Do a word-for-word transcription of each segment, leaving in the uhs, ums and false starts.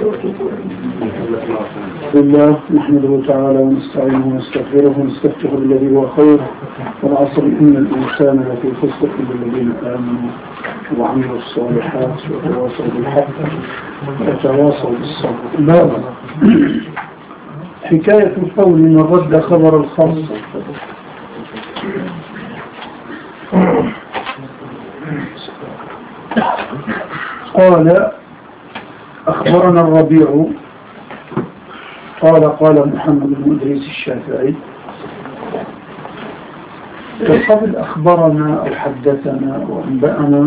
لله نحمده تعالى ونستعينه ونستغفره ونستغفره الذي هو خير، والعصر إن الإنسان لفي خسر إلا الذين آمنوا وعملوا الصالحات وتواصوا بالحق وتواصوا بالصبر. بابا حكاية القول من رد خبر الخاصة. قال أخبرنا الربيع قال قال محمد بن إدريس الشافعي قبل أخبرنا أو حدثنا وأنبأنا.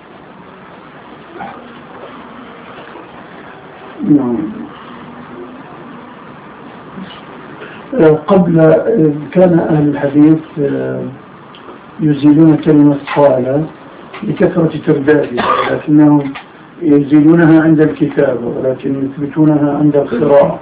قبل كان أهل الحديث يزيلون كلمة قال لكثرة تردادها، لكنهم يزيلونها عند الكتابة ولكن يثبتونها عند القراءة.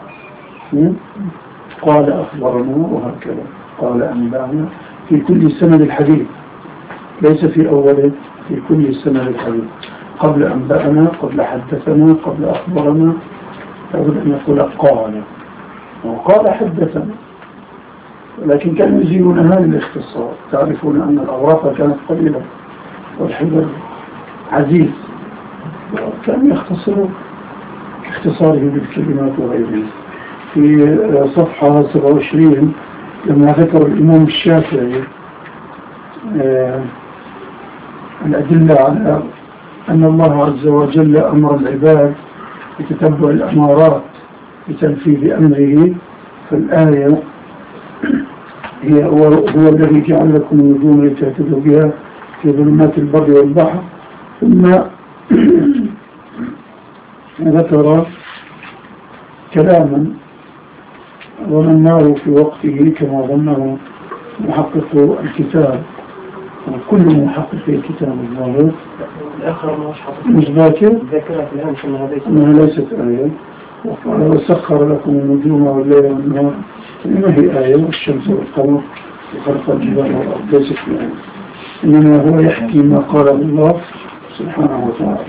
قال أخبرنا وهكذا قال أنبأنا في كل سند الحديث، ليس في أوله، في كل سند الحديث. قبل أنبأنا، قبل حدثنا، قبل أخبرنا، لابد أن يقول قال وقال حدثنا، لكن كانوا يزيلونها للاختصار. تعرفون أن الأوراق كانت قليلة والحبر عزيز، كانوا يختصروا اختصاره بالكلمات وغيره. في صفحة سبعة وعشرين لما ذكر الإمام الشافعي آه الأدلة على أن الله عز وجل أمر العباد بتتبع الأمارات بتنفيذ أمره، فالآية هي هو, هو الذي جعل لكم النجوم لتهتدوا بها في ظلمات البر والبحر. ثم ذكر كلاما ظنناه في وقته كما ظنه محقق الكتاب وكل محقق كتاب الله مش ذاكر انها ليست آية. وسخر لكم النجوم والليل والنهار، إنما هي آية، والشمس والقمر وخلق الجبال والأرض ليست آية، إنما هو يحكي ما قال الله سبحانه وتعالى.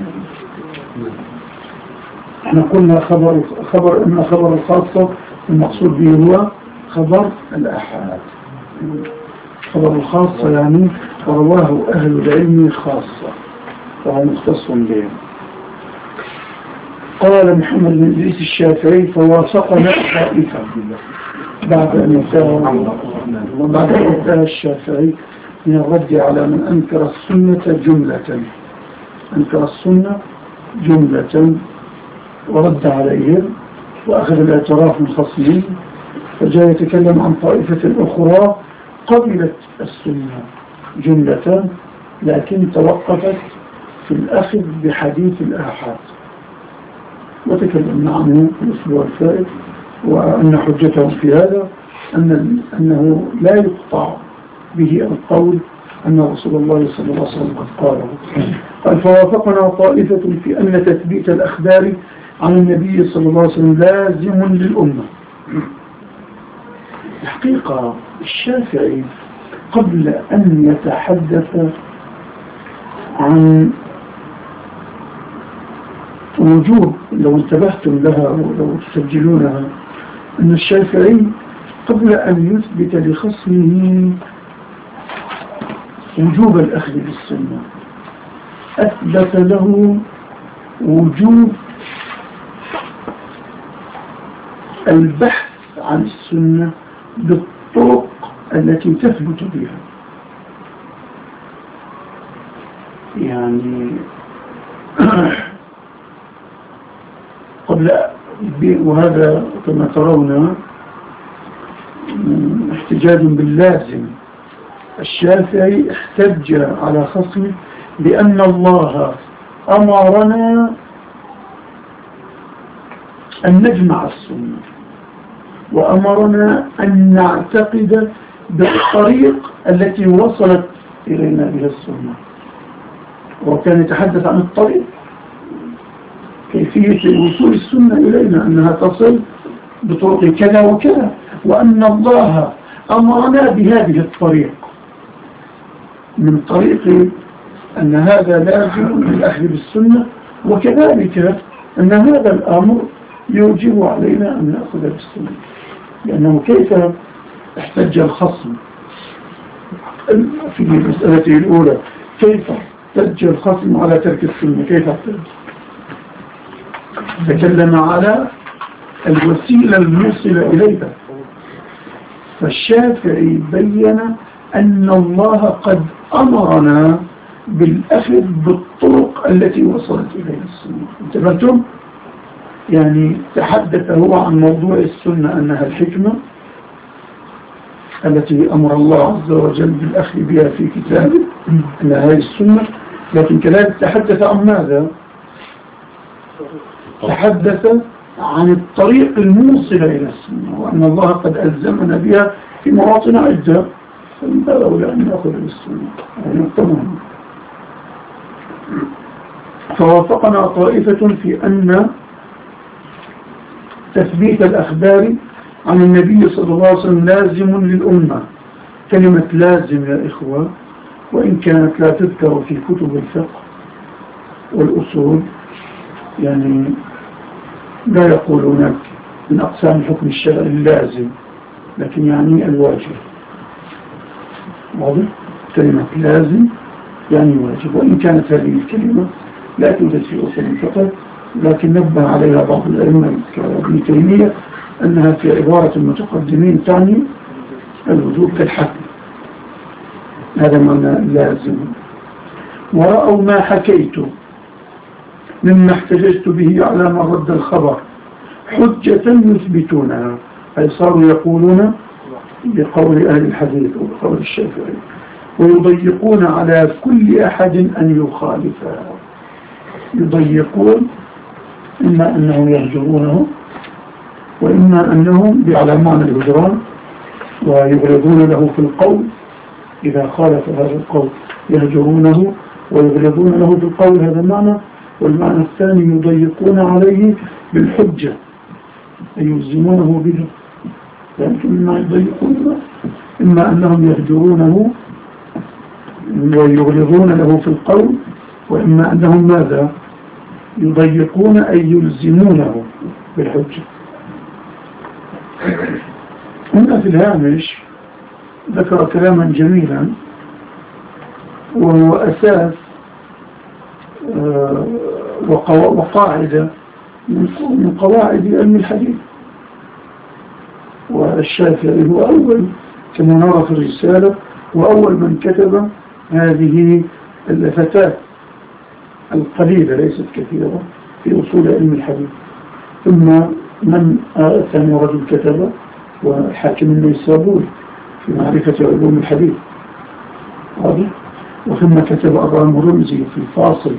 احنا قلنا خبر خبر ان خبر الخاصة المقصود به هو خبر الأحاد. خبر الخاصة يعني رواه أهل العلم خاصة فهو مختص به. قال محمد بن إدريس الشافعي فوافقنا طائفة بعد أن انتهى بعد أن انتهى الشافعي من الرد على من أنكر السنة جملة أنكر السنة جملة ورد عليهم وأخذ الاعتراف من خصمين، فجاء يتكلم عن طائفة أخرى قبلت السنة جملة لكن توقفت في الأخذ بحديث الآحاد، وتكلمنا عنه في الأسبوع الفائت، وأن حجتهم في هذا أن أنه لا يقطع به القول أن رسول الله صلى الله عليه وسلم قد قاله. قال فوافقنا طائفة في أن تثبيت الأخبار عن النبي صلى الله عليه وسلم لازم للأمة. الحقيقة الشافعي قبل أن يتحدث عن وجوب، لو انتبهتم لها ولو تسجلونها، أن الشافعي قبل أن يثبت لخصمه وجوب الأخذ بالسنة أثبت له وجوب البحث عن السنة بالطرق التي تثبت بها. يعني قبل، وهذا كما ترون احتجاج باللازم، الشافعي احتج على خصمه بأن الله أمرنا أن نجمع السنة وأمرنا أن نعتقد بالطريق التي وصلت إلينا بها السنة، وكان يتحدث عن الطريق كيفية وصول السنة إلينا أنها تصل بطرق كذا وكذا، وأن الله أمرنا بهذه الطريق من طريق أن هذا لازم للأخذ بالسنة، وكذلك أن هذا الأمر يوجب علينا أن نأخذ بالسنة، لأنه كيف احتج الخصم في مسألته الأولى؟ كيف احتج الخصم على ترك السنة؟ كيف احتج؟ تكلم على الوسيلة الموصلة إليها. فالشافعي بين أن الله قد أمرنا بالأخذ بالطرق التي وصلت إليها السنة. انتبهتم؟ يعني تحدث هو عن موضوع السنة أنها الحكمة التي أمر الله عز وجل بالأخذ بها في كتابه، أن هذه السنة. لكن كذلك تحدث عن ماذا؟ تحدث عن الطريق الموصلة إلى السنة، وأن الله قد ألزمنا بها في مواطن عدة، فلا أولى أن نأخذ بالسنة. يعني تمام. فوافقنا طائفة في أن تثبيت الأخبار عن النبي صلى الله عليه وسلم لازم للأمة. كلمة لازم يا إخوة وإن كانت لا تذكر في كتب الفقه والأصول، يعني لا يقولون من أقسام الحكم الشرعي اللازم، لكن يعني الواجب. واضح؟ كلمة لازم يعني واجب، وإن كانت هذه الكلمة لا توجد في أصول الفقه، لكن نبه عليها بعض الأئمة كابن تيمية أنها في عبارة المتقدمين تعني الوجوب كالحكم. هذا معنى لازم. ورأوا ما حكيت مما احتججت به على من رد الخبر حجة يثبتونها، أي صاروا يقولون بقول أهل الحديث وبقول الشافعي، ويضيقون على كل أحد أن يخالفها. يضيقون إما أنهم يهجرونه، وإما أنهم على معنى الهجران، ويغلظون له في القول إذا خالف هذا القول، يهجرونه ويغلظون له في القول، هذا معنى. والمعنى الثاني يضيقون عليه بالحجة، أي يلزمونه به. لكن ما يضيقون إما أنهم يهجرونه ويغلظون له في القول، وإما أنهم ماذا؟ يضيقون أي يلزمونه بالحجة. هنا في الهامش ذكر كلاما جميلا، وهو أساس وقاعدة من قواعد علم الحديث. والشافعي هو أول، كما نرى في الرسالة، وأول من كتب هذه اللفتات القليلة ليست كثيرة في أصول علم الحديث. ثم من ثاني رجل كتب وحاكم النيسابوري في معرفة علوم الحديث، وثم كتب أبراهيم الرمزي في الفاصل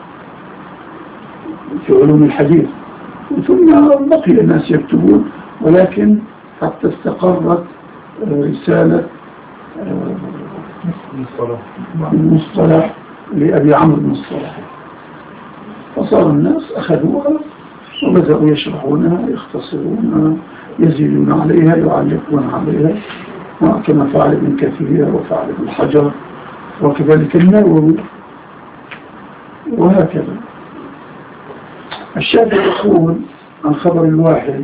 في علوم الحديث. ثم بقي الناس يكتبون، ولكن حتى استقرت رسالة المصطلح لأبي عمرو بن الصلاح، فصار الناس أخذوها وبدأوا يشرحونها، يختصرونها، يزيدون عليها، يعلقون عليها، كما فعل ابن كثير وفعل ابن حجر وكذلك النووي وهكذا. الشافعي يقول عن خبر الواحد: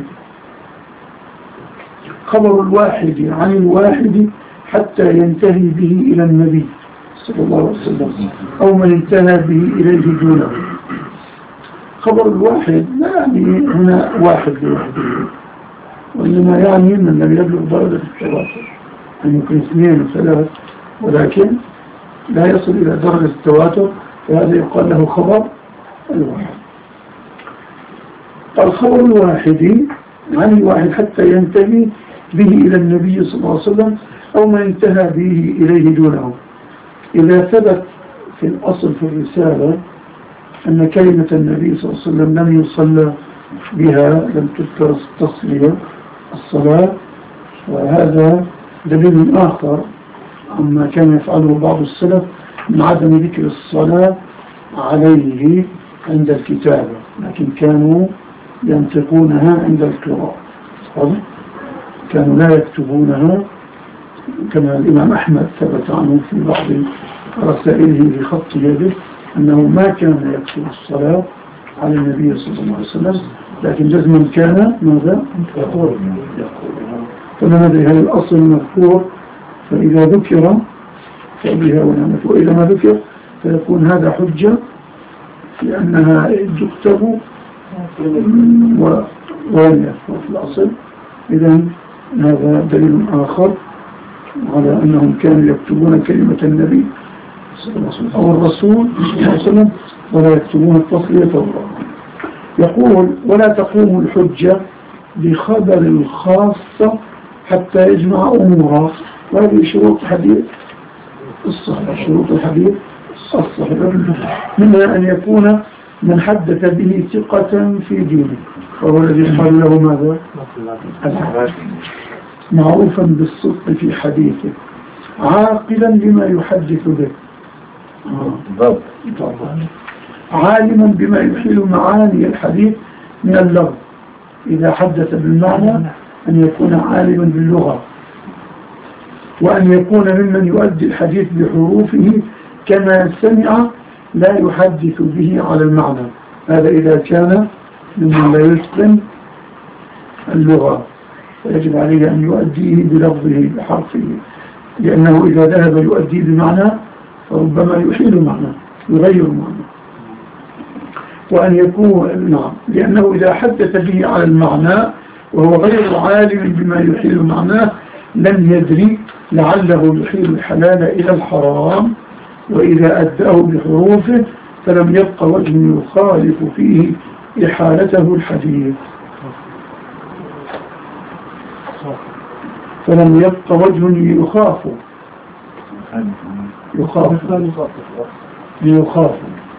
خبر الواحد عن الواحد حتى ينتهي به إلى النبي صلى الله عليه وسلم أو من انتهى به إليه دونه. خبر الواحد لا يعني هنا واحد لوحده، وإنما يعني أن النبي يبلغ درجة التواتر، يعني يمكن اثنين وثلاث، ولكن لا يصل إلى درجة التواتر، فهذا يقال له خبر الواحد. الخبر الواحد عن الواحد حتى ينتهي به إلى النبي صلى الله عليه وسلم أو ما انتهى به إليه دونه. إذا ثبت في الأصل في الرسالة أن كلمة النبي صلى الله عليه وسلم لم يصلى بها، لم تذكر التصلية الصلاة، وهذا دليل آخر عما كان يفعله بعض السلف من عدم ذكر الصلاة عليه عند الكتابة، لكن كانوا ينطقونها عند القراءة. كانوا لا يكتبونها، كما الإمام أحمد ثبت عنه في بعض رسائله بخط يده أنه ما كان يكتب الصلاة على النبي صلى الله عليه وسلم، لكن جزما كان ماذا؟ يقول فلماذا هذا الأصل المذكور فإذا ذكر فبها ونعمة وإذا ما ذكر فيكون هذا حجة في أنها تكتب ولم يذكر في الأصل. إذن هذا دليل آخر على أنهم كانوا يكتبون كلمة النبي أو الرسول صلى الله عليه وسلم ولا يكتبون التصلية والله. يقول ولا تقوم الحجة بخبر الخاصة حتى يجمع أمورها، وهذه شروط حديث الصحيح. شروط الحديث الصحيح منها أن يكون من حدث به ثقة في دينه، وهو الذي قال له ماذا؟ معروفا بالصدق في حديثه، عاقلا لما يحدث به، عالما بما يحيل معاني الحديث من اللغة. إذا حدث بالمعنى أن يكون عالما باللغة، وأن يكون ممن يؤدي الحديث بحروفه كما سمع لا يحدث به على المعنى. هذا إذا كان ممن لا يتقن اللغة فيجب عليه أن يؤديه بلفظه بحرفه، لأنه إذا ذهب يؤدي بمعنى فربما يحيل معنى يغير معنى. وأن يكون نعم لأنه إذا حدث به على المعنى وهو غير عالم بما يحيل معناه لم يدري لعله يحيل الحلال إلى الحرام، وإذا أداه بحروفه فلم يبقى وجه يخالف فيه إحالته الحديث فلم يبقى وجه يخاف يخاف يخاف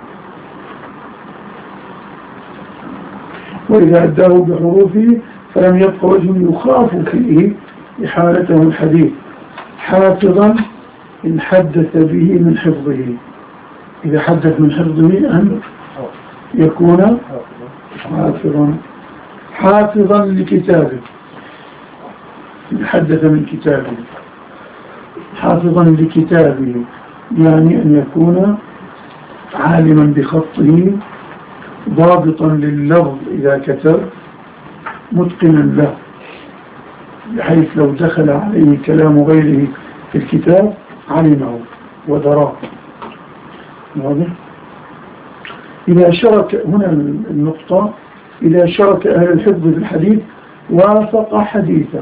وإذا أداه بحروفه فلم يبقى وجه يخاف فيه إحالته الحديث، حافظا إن حدث به من حفظه. إذا حدث من حفظه أن يكون حافظا حافظا لكتابه، إن حدث من كتابه حافظا لكتابه يعني أن يكون عالما بخطه، ضابطا لللفظ إذا كتب، متقنا له بحيث لو دخل عليه كلام غيره في الكتاب علمه ودراه. واضح؟ إذا شرك هنا النقطة إذا شرك أهل الحفظ في الحديث وافق حديثه.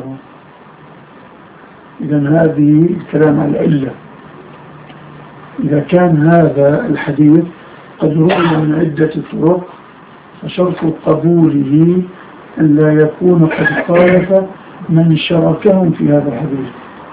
إذن هذه الكلام على العلة. إذا كان هذا الحديث قد روي من عدة طرق فشرط قبوله أن لا يكون قد خالف من شاركهم في هذا الحديث،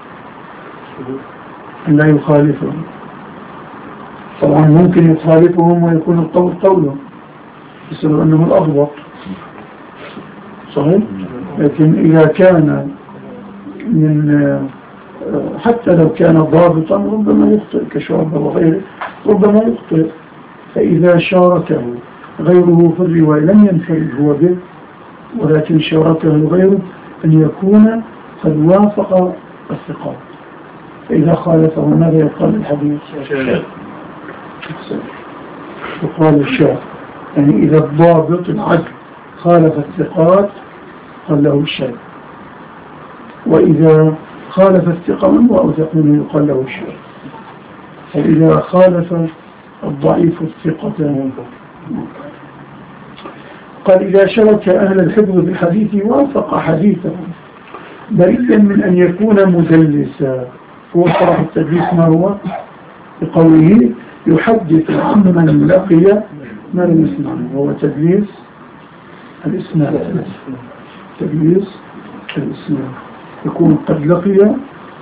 أن لا يخالفهم. طبعا ممكن يخالفهم ويكون القول قوله بسبب أنه الأضبط صحيح، لكن إذا كان من حتى لو كان ضابطا ربما يخطئ كشعبة وغيره، ربما يخطئ. فإذا شاركه غيره في الرواية لم ينفرد هو به ولكن شاركه غيره أن يكون قد وافق الثقات. فإذا خالفه ماذا يقال الحديث؟ يقال الشاذ. يعني إذا الضابط العدل خالف الثقات قال له الشاذ، وإذا خالف الثقة من هو أوثق منه يقال له الشاذ. فإذا خالف الضعيف الثقة قال إذا شرك أهل الحفظ بالحديث وافق حديثه بريئا من أن يكون مدلسا. هو صراحة التدليس ما هو؟ بقوله يحدث عن من لقي ما لم يسمع، هو تدليس الإسناد. تدليس الإسناد يكون قد لقي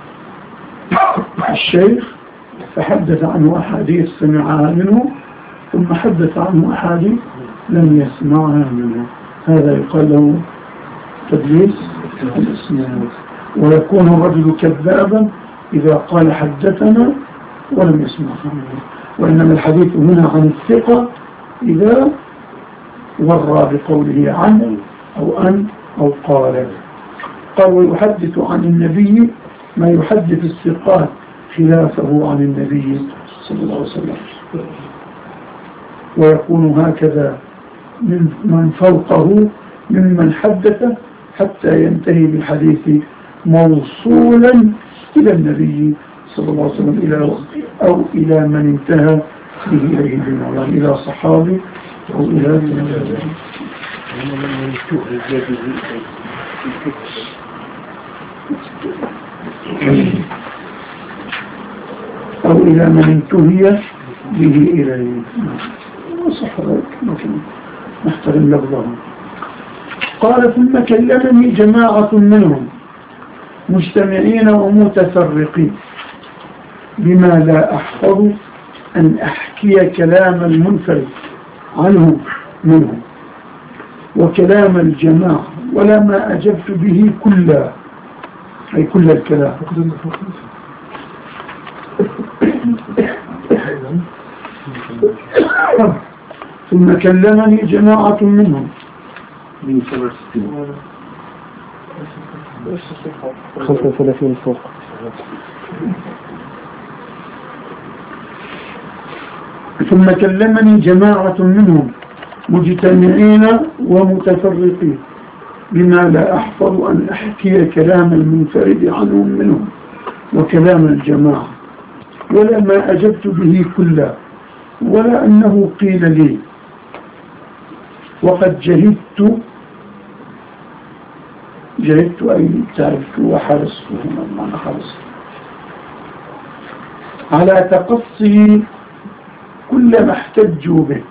الشيخ فحدث عنه أحاديث سمعها منه ثم حدث عنه أحاديث لم يسمعها منه، هذا يقال له تدليس الإسناد. ويكون الرجل كذابا إذا قال حدثنا ولم يسمعها منه، وإنما الحديث هنا عن الثقة إذا ورى بقوله عن أو أن أو قال. قال ويحدث عن النبي ما يحدث الثقات خلافه عن النبي صلى الله عليه وسلم، ويكون هكذا من من فوقه ممن حدث حتى ينتهي بالحديث موصولا إلى النبي صلى الله عليه وسلم إلى أو إلى من انتهى به إليه بالمعلم إلى صحابي أو إلى أو إلى من انتهي به إليه. وصح ذلك لكن نحترم لفظهم. قال ثم كلمني جماعة منهم مجتمعين ومتفرقين بما لا أحفظ أن أحكي كلام المنفرد عنه منهم وكلام الجماعة ولا ما أجبت به كل أي كل الكلام. ثم كلمني جماعة منهم خمسة وثلاثين فوق. ثم كلمني جماعة منهم مجتمعين ومتفرقين بما لا أحفظ أن أحكي كلام المنفرد عنهم منهم وكلام الجماعة ولا ما أجبت به كله ولا أنه قيل لي وقد جهدت جهدت أي تعرفت وحرصت هنا ما حرصت على تقصي كل ما احتجوا به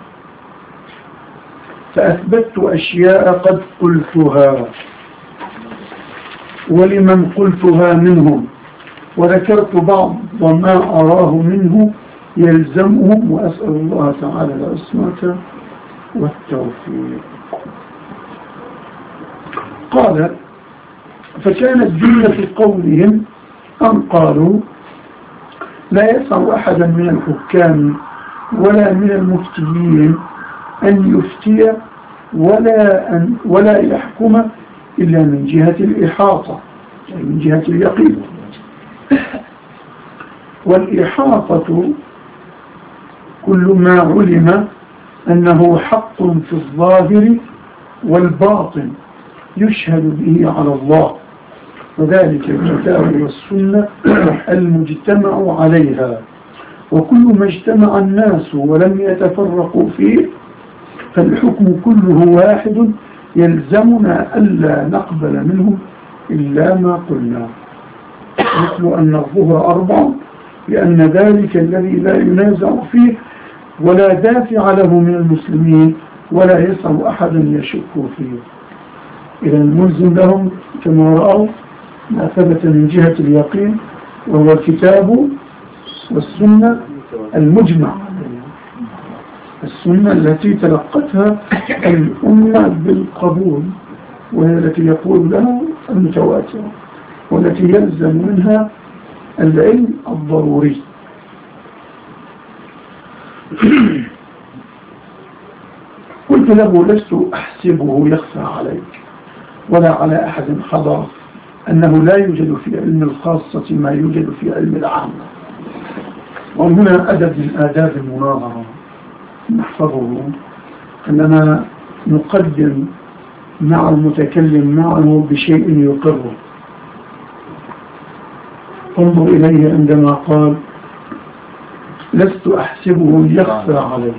فأثبتت أشياء قد قلتها ولمن قلتها منهم وذكرت بعض ما أراه منه يلزمهم وأسأل الله تعالى العصمة والتوفيق. قال فكانت جملة قولهم أن قالوا لا يسع أحدا من الحكام ولا من المفتيين أن يفتي ولا, أن ولا يحكم إلا من جهة الإحاطة يعني من جهة اليقين. والإحاطة كل ما علم أنه حق في الظاهر والباطن يشهد به على الله وذلك الكتاب والسنة المجتمع عليها وكل ما اجتمع الناس ولم يتفرقوا فيه فالحكم كله واحد يلزمنا ألا نقبل منه إلا ما قلنا مثل أن الظهر أربع لأن ذلك الذي لا ينازع فيه ولا دافع له من المسلمين ولا يسع أحدا يشك فيه. إذا الملزم لهم كما رأوا ما ثبت من جهة اليقين وهو الكتاب والسنة المجمع السنة التي تلقتها الأمة بالقبول وهي التي يقول لها المتواتر والتي يلزم منها العلم الضروري. قلت له لست أحسبه يخفى عليك ولا على أحد حضر أنه لا يوجد في علم الخاصة ما يوجد في علم العامة. وهنا أدب من آداب المناظرة نحفظه أننا نقدم مع المتكلم معه بشيء يقره. انظر إليه عندما قال لست أحسبه يخفى عليه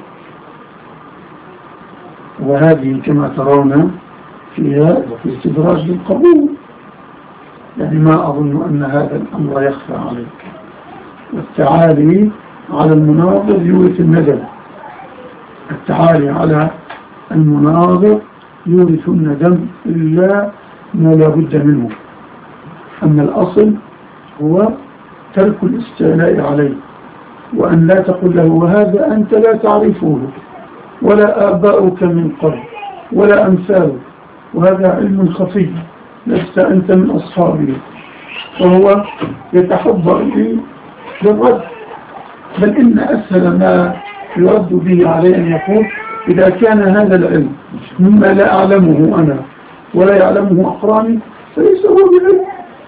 وهذه كما ترون فيها استدراج للقبول يعني ما أظن أن هذا الأمر يخفى عليك. والتعالي على المناظر يورث الندم التعالي على المناظر يورث الندم إلا ما لا بد منه. أما الأصل هو ترك الاستعلاء عليه وأن لا تقول له وهذا أنت لا تعرفه ولا آباؤك من قبل ولا أمثاله وهذا علم خفي لست أنت من أصحابه وهو يتحضر للرد. بل إن أسهل ما يرد به عليه أن يقول إذا كان هذا العلم مما لا أعلمه أنا ولا يعلمه أقراني فليس هو بعلم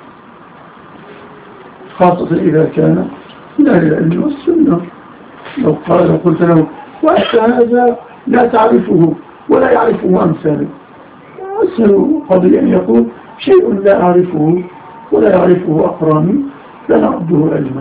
خاصة إذا كان من أهل العلم والسنة. لو قال قلت له وأنت هذا لا تعرفه ولا يعرفه أمثاله أسهل قضية أن يقول شيء لا أعرفه ولا يعرفه أقراني لا نعده علما،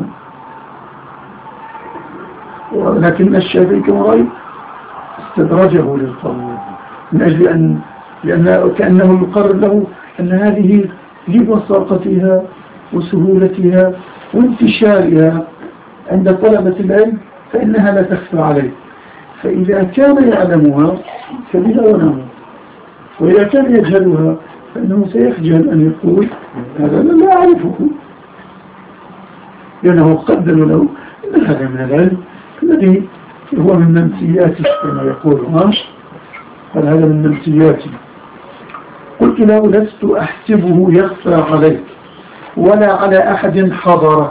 ولكن الشافعي كما رأي استدرجه للقول من أجل أن لأن كأنه يقرر له أن هذه لبساطتها وسهولتها وانتشارها عند طلبة العلم فإنها لا تخفى عليه، فإذا كان يعلمها فبها ونعم، وإذا كان يجهلها فإنه سيخجل أن يقول هذا لا أعرفه، لأنه قدر له أن هذا من العلم الذي هو من منسياته كما يقول قال هذا من منسياته. قلت له لست أحسبه يخفى عليك ولا على أحد حضرك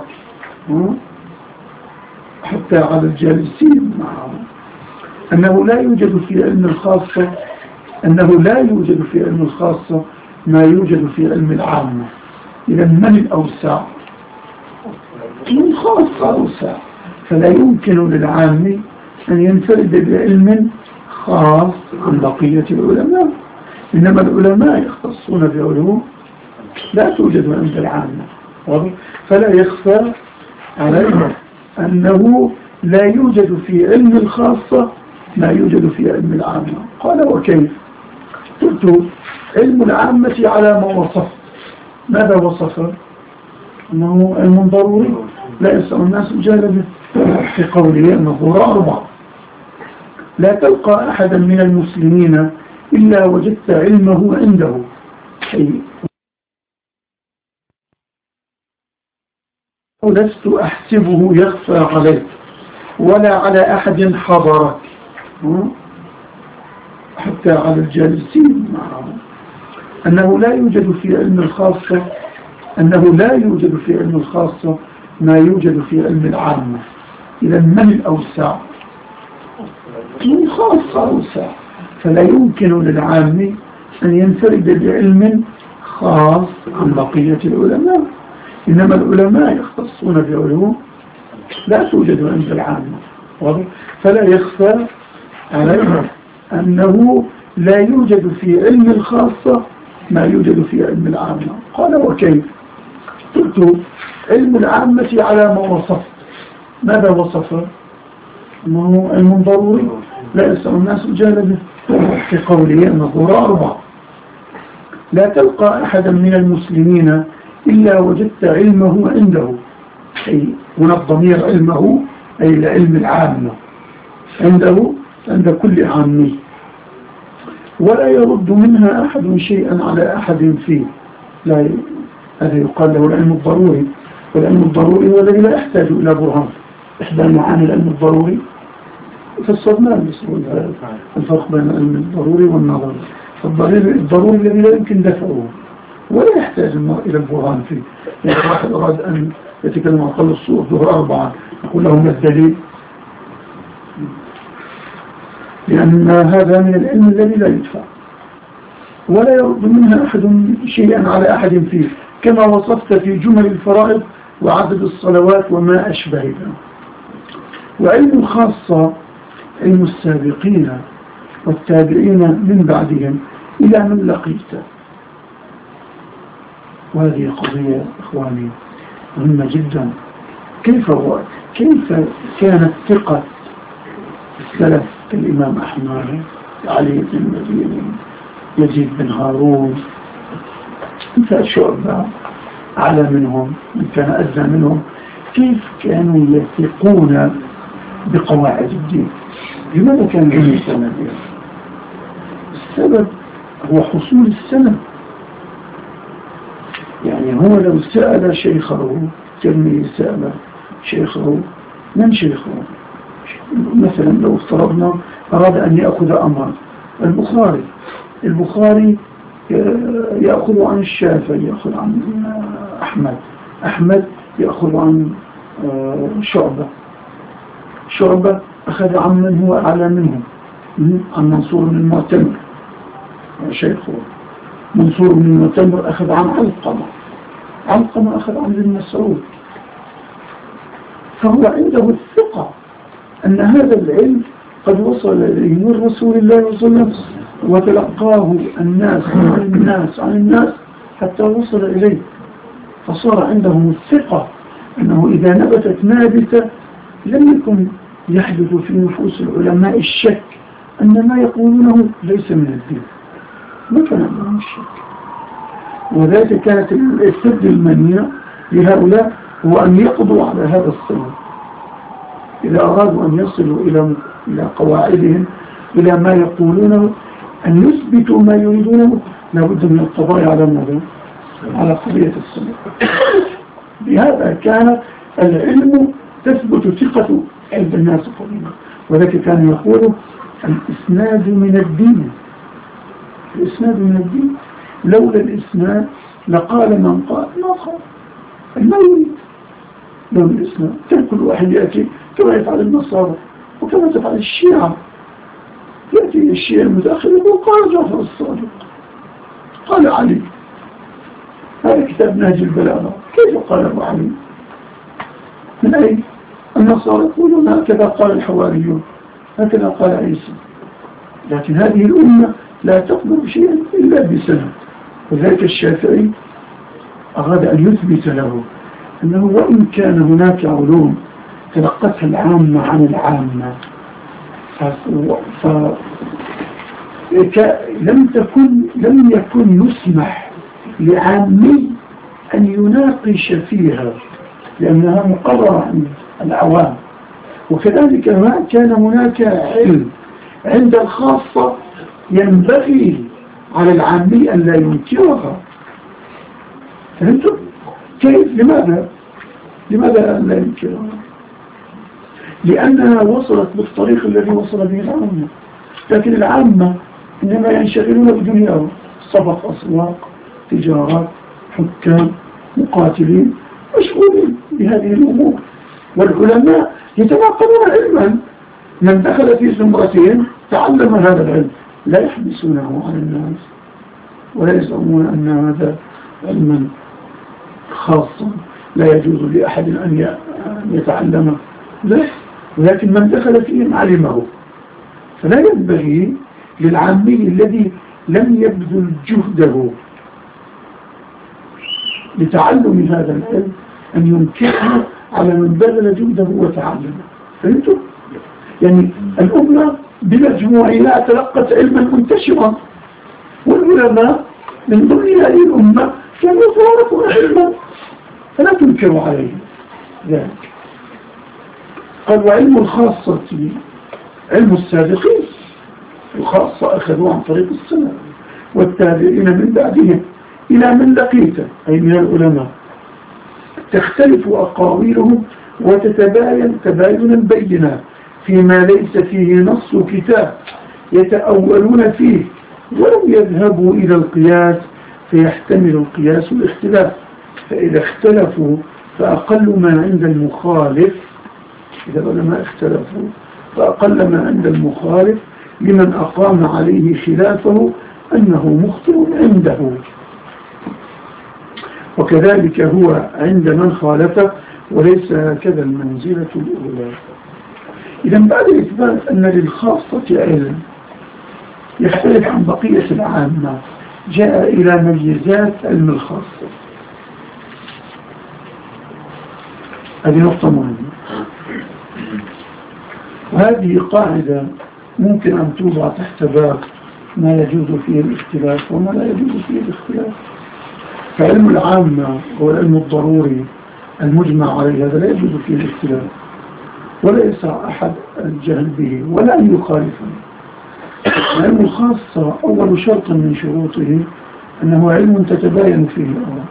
حتى على الجالسين معه أنه لا يوجد في علم الخاصة أنه لا يوجد في علم الخاصة ما يوجد في علم العامة. إذا من الأوسع؟ الخاصة أوسع، فلا يمكن للعام أن ينفرد بعلم خاص عن بقية العلماء، إنما العلماء يختصون بعلوم لا توجد عند العامة، فلا يخفى علينا أنه لا يوجد في علم الخاصة ما يوجد في علم العامة. قال وكيف؟ قلت علم العامة على ما وصف. ماذا وصف؟ أنه علم ضروري لا يسأل الناس الجهل به، في قوله النظورة أربعة لا تلقى أحدا من المسلمين إلا وجدت علمه عنده، أي لست أحسبه يخفى عليك ولا على أحد حضرك حتى على الجالسين معه أنه لا يوجد في علم الخاصة أنه لا يوجد في علم الخاصة ما يوجد في علم العامة. إذا من الأوسع؟ الخاصة أوسع، فلا يمكن للعام أن ينفرد بعلم خاص عن بقية العلماء، إنما العلماء يختصون بعلوم لا توجد عند العامة، فلا يخفى علينا أنه لا يوجد في علم الخاصة ما يوجد في علم العامة. قال وكيف؟ قلت علم العامة على ما وصف. ماذا وصف؟ أنه علم ضروري لا يسأل الناس الجهل به، في قوله النظورة أربعة لا تلقى أحدا من المسلمين إلا وجدت علمه عنده، أي هنا الضمير علمه أي العلم العامة عنده عند كل عامي، ولا يرد منها أحد شيئا على أحد فيه. لا ي... هذا يقال له العلم الضروري، والعلم الضروري هو الذي لا يحتاج إلى برهان. إحدى معاني العلم الضروري فالصدمان الفرق بين العلم الضروري والنظري. الضروري الذي لا يمكن دفعه ولا يحتاج إلى البرهان فيه. يعني واحد أراد أن يتكلم عن قل الصور ظهر أربعة يقول له ما الدليل؟ لأن هذا من العلم الذي لا يدفع، ولا يرد منها أحد شيئا على أحد فيه، كما وصفت في جمل الفرائض وعدد الصلوات وما أشبهها. وعلم الخاصة علم السابقين والتابعين من بعدهم إلى من لقيت. وهذه قضية إخواني مهمة جدا. كيف هو كيف كانت ثقة السلف كالإمام أحمد، علي بن المديني، يزيد بن هارون، انت شعبة أعلى منهم، من كان أدنى منهم، كيف كانوا يثقون بقواعد الدين؟ لماذا كان علم السند؟ السبب هو حصول السند. يعني هو لو سأل شيخه كلمه سأل شيخه من شيخه؟ مثلا لو افترضنا أراد أن يأخذ أمر البخاري البخاري يأخذ عن الشافعي، يأخذ عن أحمد أحمد يأخذ عن شعبة شعبة أخذ عن من هو أعلى منه، عن منصور بن المعتمر شيخه. منصور بن المعتمر أخذ عن علقمة علقمة أخذ عن ابن مسعود. فهو عنده الثقة أن هذا العلم قد وصل إليه من رسول الله صلى الله عليه وسلم وتلقاه الناس عن الناس عن الناس حتى وصل إليه، فصار عندهم الثقة أنه إذا نبتت نابتة لم يكن يحدث في نفوس العلماء الشك أن ما يقولونه ليس من الدين، ما كان عندهم الشك. وذلك كانت السد المنيع لهؤلاء هو أن يقضوا على هذا السبب. إذا أرادوا أن يصلوا إلى إلى قواعدهم، إلى ما يقولونه، أن يثبتوا ما يريدونه، لابد من القضاء على ماذا؟ على قضية السبب. بهذا كان العلم تثبت ثقة عند الناس قديما، وذلك كان يقول الإسناد من الدين. الإسناد من الدين، لولا الإسناد لقال من قال ما قال ما يريد. لولا الإسناد كان كل واحد يأتي كما يفعل النصارى وكما تفعل الشيعة، يأتي الشيعة المتأخر يقول قال جعفر الصادق، قال علي، هذا كتاب نهج البلاغة، كيف قال أبو علي؟ من أين؟ النصارى يقولون هكذا قال الحواريون، هكذا قال عيسى. لكن هذه الأمة لا تقبل شيئا إلا بسند. وذلك الشافعي أراد أن يثبت له أنه وإن كان هناك علوم تلقتها العامة عن العامة، فلم تكن لم يكن يسمح لعامي أن يناقش فيها لأنها مقررة عند العوام. وكذلك ما كان هناك علم عند الخاصة ينبغي على العامي أن لا ينكرها. فهمتم؟ كيف؟ لماذا؟ لماذا لا ينكرها؟ لأنها وصلت بالطريق الذي وصل به العامة. لكن العامة إنما ينشغلون بدنياهم، صفق أسواق، تجارات، حكام، مقاتلين، مشغولين بهذه الأمور. والعلماء يتناقلون علما، من دخل في زمرتهم تعلم هذا العلم، لا يحبسونه عن الناس ولا يزعمون أن هذا علما خاصا لا يجوز لأحد أن يتعلمه، لا، ولكن من دخل فيهم علمه. فلا ينبغي للعامي الذي لم يبذل جهده لتعلم هذا العلم أن ينكره على من بذل جهده وتعلمه. فهمتم؟ يعني الأمة بمجموعها تلقت علما منتشرا، والعلماء من ضمن هذه الأمة كانوا يتوارثون علما، فلا تنكروا عليه ذلك. قال وعلم الخاصة علم السابقين، الخاصة أخذوا عن طريق السنة والتابعين من بعدهم إلى من لقيته أي من العلماء، تختلف أقاويلهم وتتباين تباينا بينا فيما ليس فيه نص كتاب، يتأولون فيه ولم يذهبوا إلى القياس فيحتمل القياس الاختلاف. فإذا اختلفوا فأقل ما عند المخالف، إذا العلماء اختلفوا فأقل ما عند المخالف لمن أقام عليه خلافه أنه مخطئ عنده، وكذلك هو عند من خالفه، وليس هكذا المنزلة الأولى. إذا بعد إثبات أن للخاصة علم يختلف عن بقية العامة، جاء إلى ميزات علم الخاصة. هذه نقطة مهمة، وهذه قاعدة ممكن أن توضع تحت باب ما يجوز فيه الاختلاف وما لا يجوز فيه الاختلاف. فعلم العامة هو العلم الضروري المجمع عليه، هذا لا يجوز فيه الاختلاف ولا يسع أحد الجهل به ولا أن يخالفه. العلم الخاصة أول شرط من شروطه أنه علم تتباين فيه الأمور،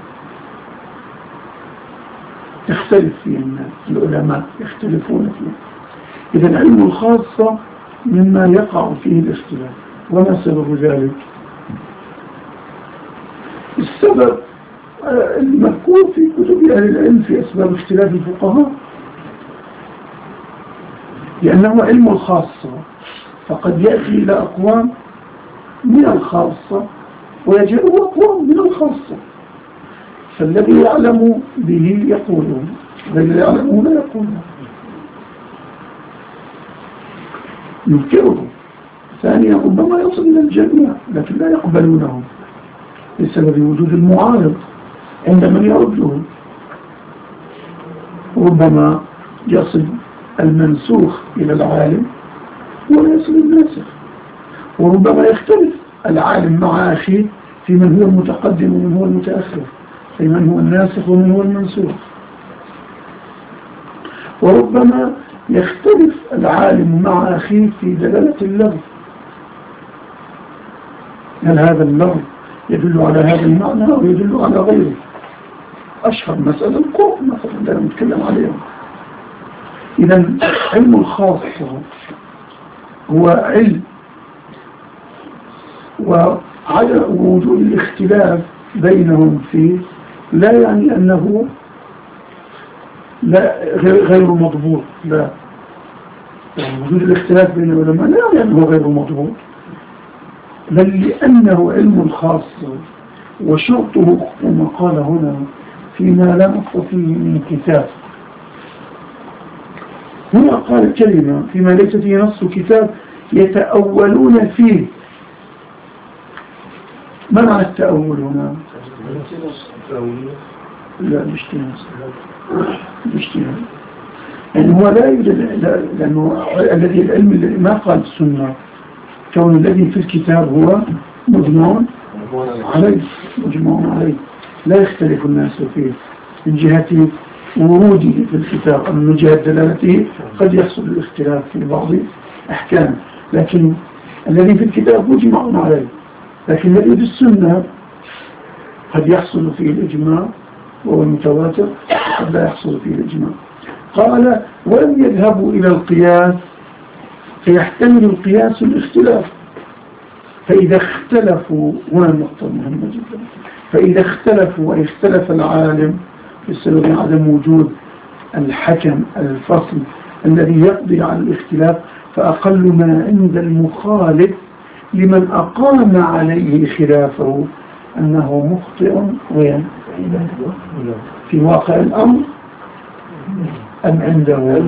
يختلف فيه الناس، العلماء يختلفون فيه. إذا علم الخاصة مما يقع فيه الاختلاف. وما سبب ذلك؟ السبب المذكور في كتب أهل العلم في أسباب اختلاف الفقهاء، لأنه علم الخاصة، فقد يأتي إلى أقوام من الخاصة ويجاء أقوام من الخاصة، فالذي يعلم به يقولون والذي يعلمون يقولون، ينكره ثانيا ربما يصل إلى الجميع لكن لا يقبلونه بسبب وجود المعارض عند من يرده. ربما يصل المنسوخ إلى العالم ولا يصل الناسخ، وربما يختلف العالم مع أخيه في من هو المتقدم ومن هو المتأخر، في من هو الناسخ ومن هو المنسوخ. وربما يختلف العالم مع أخيه في دلالة اللفظ، هل هذا اللفظ يدل على هذا المعنى أو يدل على غيره. أشهر مسألة القرآن مثلا لا نتكلم عليها. إذا علم الخاص هو علم، وعلى وجود الاختلاف بينهم فيه لا يعني أنه لا غير مضبوط، لا، يعني وجود الاختلاف بين العلماء لا يعني أنه غير مضبوط، بل لأنه علم خاص وشرطه كما قال هنا فيما لا نقص فيه من كتاب. هنا قال كلمة فيما ليس فيه نص كتاب يتأولون فيه. ما معنى التأول هنا؟ لا مشتهى، يعني هو لا يوجد، لأنه الذي العلم الذي ما قال السنة كون الذي في الكتاب هو مجمع عليه، مجمع عليه لا يختلف الناس فيه من جهة وروده في الكتاب، أو من جهة دلالته قد يحصل الاختلاف في بعض أحكام، لكن الذي في الكتاب مجمع عليه. لكن الذي في السنة قد يحصل فيه الإجماع وهو المتواتر، قد لا يحصل فيه الإجماع. قال ولم يذهبوا إلى القياس فيحتمل القياس الاختلاف، فإذا اختلفوا، هنا النقطة مهمة جدا، فإذا اختلفوا واختلف العالم بسبب عدم وجود الحكم الفصل الذي يقضي على الاختلاف، فأقل ما عند المخالف لمن أقام عليه خلافه أنه مخطئ وين في واقع الأمر أم عنده.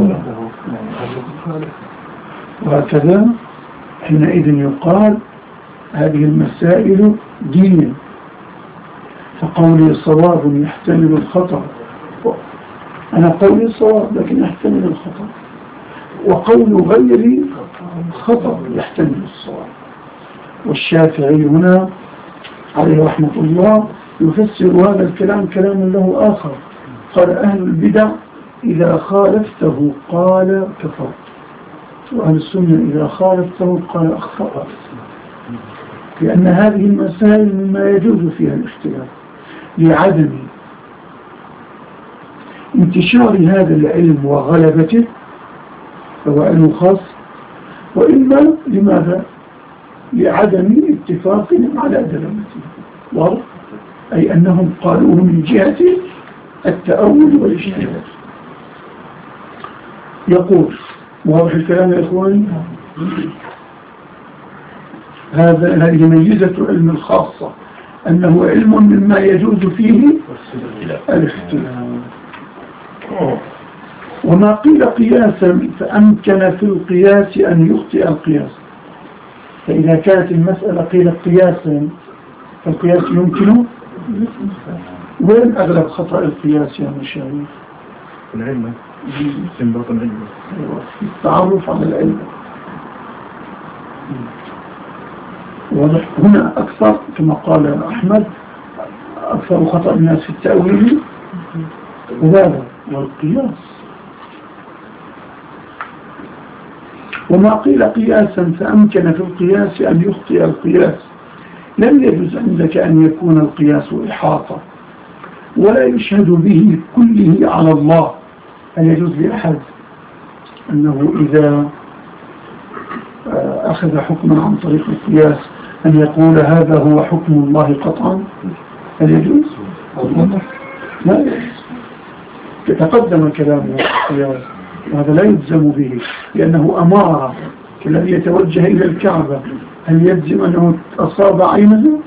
وهكذا حينئذ يقال هذه المسائل دين، فقولي صواب يحتمل الخطأ، أنا قولي صواب لكن يحتمل الخطأ، وقول غيري خطأ يحتمل الصواب. والشافعي هنا عليه رحمة الله يفسر هذا الكلام كلام له آخر، قال أهل البدع إذا خالفته قال كفر، وأهل السنة إذا خالفته قال أخطأ، لأن هذه المسائل مما يجوز فيها الاختلاف لعدم انتشار هذا العلم وغلبته، فهو علم خاص، وإما لماذا؟ لعدم اتفاقهم على دلالته، واضح؟ أي أنهم قالوه من جهة التأول والاجتهاد. يقول واضح الكلام يا إخواني؟ هذا هذه ميزة علم الخاصة، أنه علم مما يجوز فيه الاختلاف. وما قيل قياسا فأمكن في القياس أن يخطئ القياس، فإذا كانت المسألة قيل قياسا فالقياس يمكن، وين أغلب خطأ القياس يا مشاهير؟ العلم استنباط العلم، التعرف على العلم. واضح هنا أكثر كما قال أحمد، أكثر خطأ الناس في التأويل وهذا والقياس. وما قيل قياسا فأمكن في القياس أن يخطئ القياس، لم يجوز عندك أن يكون القياس إحاطة، ولا يشهد به كله على الله. هل يجوز لأحد أنه إذا أخذ حكما عن طريق القياس أن يقول هذا هو حكم الله قطعا؟ هل يجوز؟ لا يجوز. تقدم كلامه القياس، وهذا لا يلزم به لأنه أمارة كالذي يتوجه إلى الكعبة، هل يلزم أنه أصاب عينه؟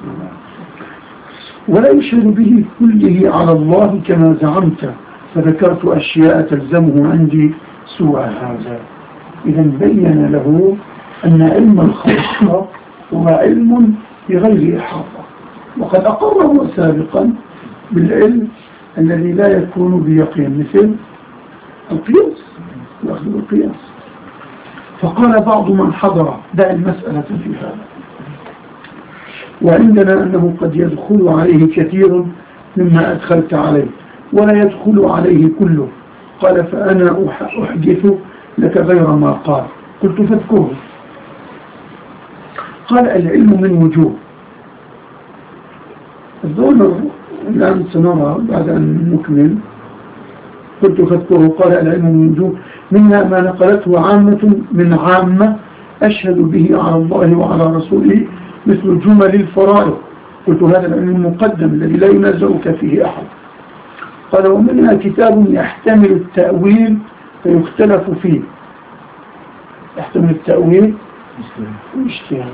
ولا يشهد به كله على الله كما زعمت، فذكرت أشياء تلزمه عندي سوى هذا. إذا بين له أن علم الخلق هو علم بغير إحاطة، وقد أقره سابقا بالعلم الذي لا يكون بيقين مثل القياس، يأخذ القياس. فقال بعض من حضر دع المسألة في هذا، وعندنا أنه قد يدخل عليه كثير مما أدخلت عليه ولا يدخل عليه كله. قال فأنا أحدث لك غير ما قال. قلت فاذكره. قال العلم من وجوه. الظاهر الآن سنرى بعد أن نكمل. قلت فاذكره. قال العلم من وجوه منها ما نقلته عامة من عامة أشهد به على الله وعلى رسوله مثل جمل الفرائض. قلت هذا العلم المقدم الذي لا ينازعك فيه أحد. قال ومنها كتاب يحتمل التأويل فيختلف فيه. يحتمل التأويل والاجتهاد،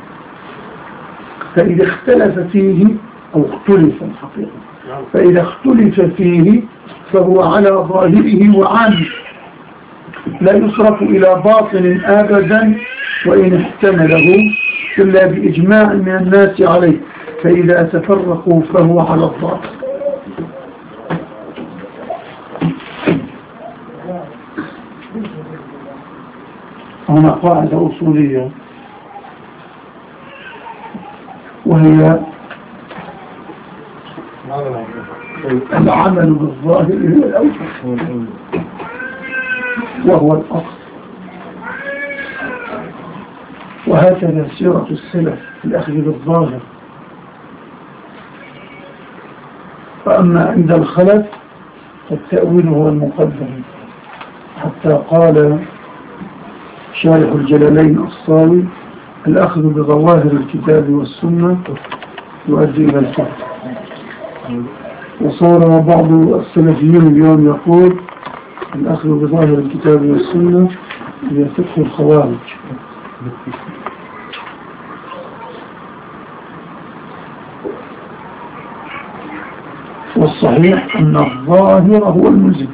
فإذا اختلف فيه أو اختلف الحقيقة فإذا اختلف فيه فهو على ظاهره وعامه لا يصرف إلى باطل أبدا وإن احتمله إلا بإجماع من الناس عليه، فإذا تفرقوا فهو على الضعف. هنا قاعدة أصولية وهي العمل بالظاهر هو الأوفق وهو الأصل. وهكذا سيرة السلف في الأخذ بالظاهر. فأما عند الخلف فالتأويل هو المقدم، حتى قال شارح الجلالين الصاوي الأخذ بظواهر الكتاب والسنة يؤدي إلى الفقه. وصار بعض السلفيين اليوم يقول الأخذ بظاهر الكتاب والسنة هي فقه الخوارج. والصحيح أن الظاهر هو الملزم.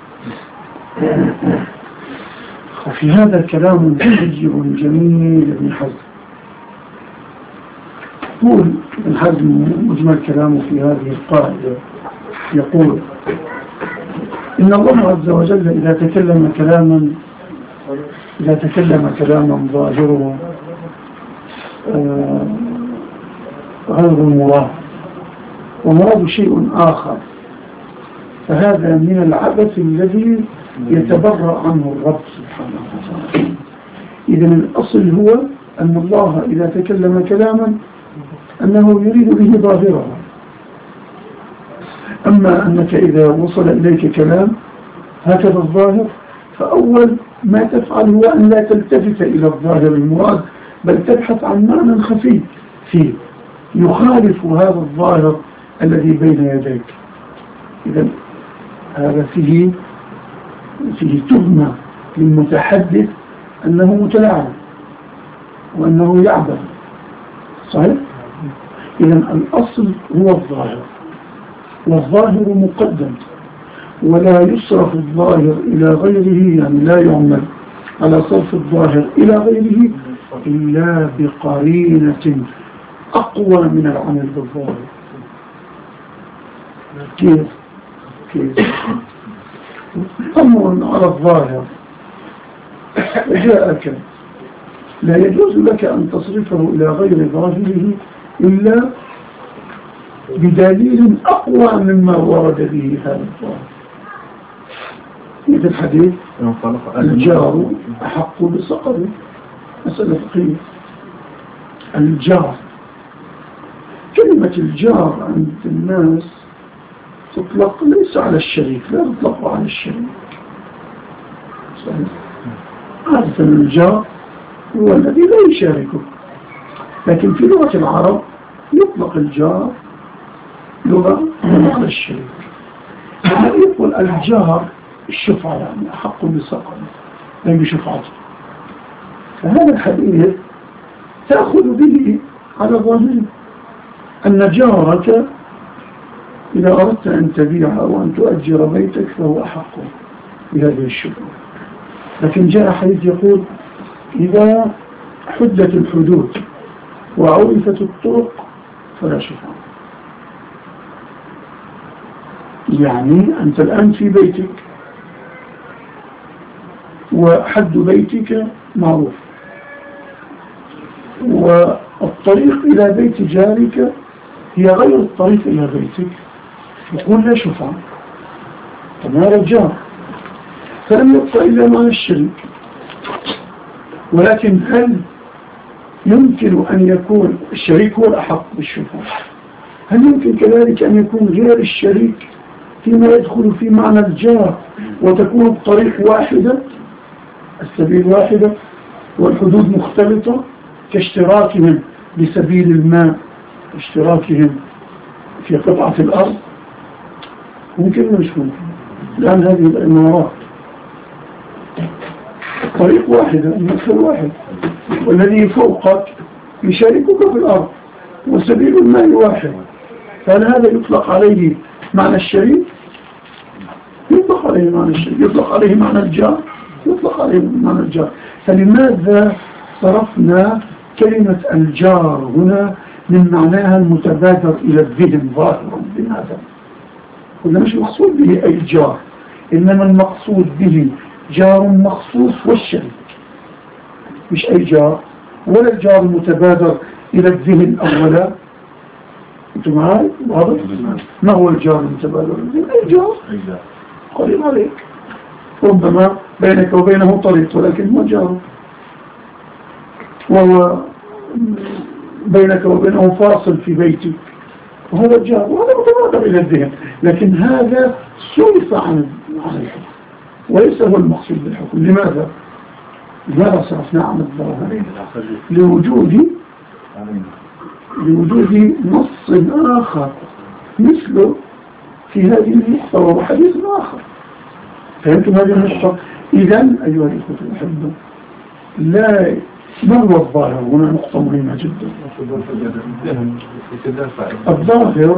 وفي هذا الكلام عجيب جميل ابن حزم. يقول ابن حزم مجمل كلامه في هذه القاعدة، يقول إن الله عز وجل إذا تكلم كلاما إذا تكلم كلاما ظاهره آه غير المراد ومراد شيء آخر، فهذا من العبث الذي يتبرأ عنه الرب سبحانه وتعالى. إذن الأصل هو أن الله إذا تكلم كلاما أنه يريد به ظاهره. أما أنك إذا وصل إليك كلام هكذا الظاهر، فأول ما تفعل هو أن لا تلتفت إلى الظاهر المراد، بل تبحث عن معنى خفي فيه يخالف هذا الظاهر الذي بين يديك. إذن هذا فيه فيه تهمة للمتحدث أنه متلاعب وأنه يعبث. صحيح؟ إذن الأصل هو الظاهر، والظاهر مقدم، ولا يصرف الظاهر إلى غيره، يعني لا يعمل على صرف الظاهر إلى غيره إلا بقرينة أقوى من العمل بالظاهر. كيف؟ كيف؟ أمر على الظاهر جاءك لا يجوز لك أن تصرفه إلى غير ظاهره إلا بدليل أقوى مما ورد به هذا الظاهر. مثل الحديث الجار أحق بصقره، مسألة فقهية. الجار، كلمة الجار عند الناس تطلق ليس على الشريك، لا تطلق على الشريك. عادة الجار هو الذي لا يشاركه، لكن في لغة العرب يطلق الجار لغة على الشريك. لما يقول الجار الشفعة، يعني أحق بصقره يعني بشفعته. فهذا الحديث تأخذ به على ظاهره أن جارك إذا أردت أن تبيع أو أن تؤجر بيتك فهو أحق بهذه الشفعة. لكن جاء حديث يقول إذا حدت الحدود وعرفت الطرق فلا شفاعة. يعني أنت الآن في بيتك وحد بيتك معروف، والطريق إلى بيت جارك هي غير الطريق إلى بيتك، يقول لا شفاعة. طب هذا الجار، فلم يبقى إلا مع الشريك. ولكن هل يمكن أن يكون الشريك هو الأحق بالشفاعة؟ هل يمكن كذلك أن يكون غير الشريك فيما يدخل في معنى الجار وتكون الطريق واحدة، السبيل واحدة والحدود مختلطة، كاشتراكهم بسبيل الماء، اشتراكهم في قطعة الأرض؟ ممكن مش ممكن، لأن هذه الإمارات طريق واحدة، المدخل واحد، والذي فوقك يشاركك في الأرض وسبيل الماء واحد، فهل هذا يطلق عليه معنى الشريك؟ يطلق عليه معنى الشريك، يطلق عليه معنى الجار، يطلق عليه معنى الجار. فلماذا صرفنا كلمة الجار هنا من معناها المتبادر إلى الذهن ظاهرا؟ لماذا؟ قلنا مش مقصود به أي جار، إنما المقصود به جار مخصوص والشريك، مش أي جار، ولا الجار المتبادر إلى الذهن أولا. أنتم معي؟ واضح؟ ما هو الجار المتبادر إلى الذهن؟ أي جار قريب عليك، ربما بينك وبينه طريق ولكن هو جار، وهو بينك وبينه فاصل في بيتك، وهذا الجار، وهذا متبادر إلى الذهن. لكن هذا صرف عن الحكم وليس هو المقصود بالحكم. لماذا؟ لماذا صرفنا عن الظاهر؟ لوجود لوجود نص آخر مثله في هذه النقطة، وهو حديث آخر. فهمتم هذه النقطة؟ إذن أيها الإخوة الأحبة، لا ما هو الظاهر؟ هنا نقطة مهمة جدا. الظاهر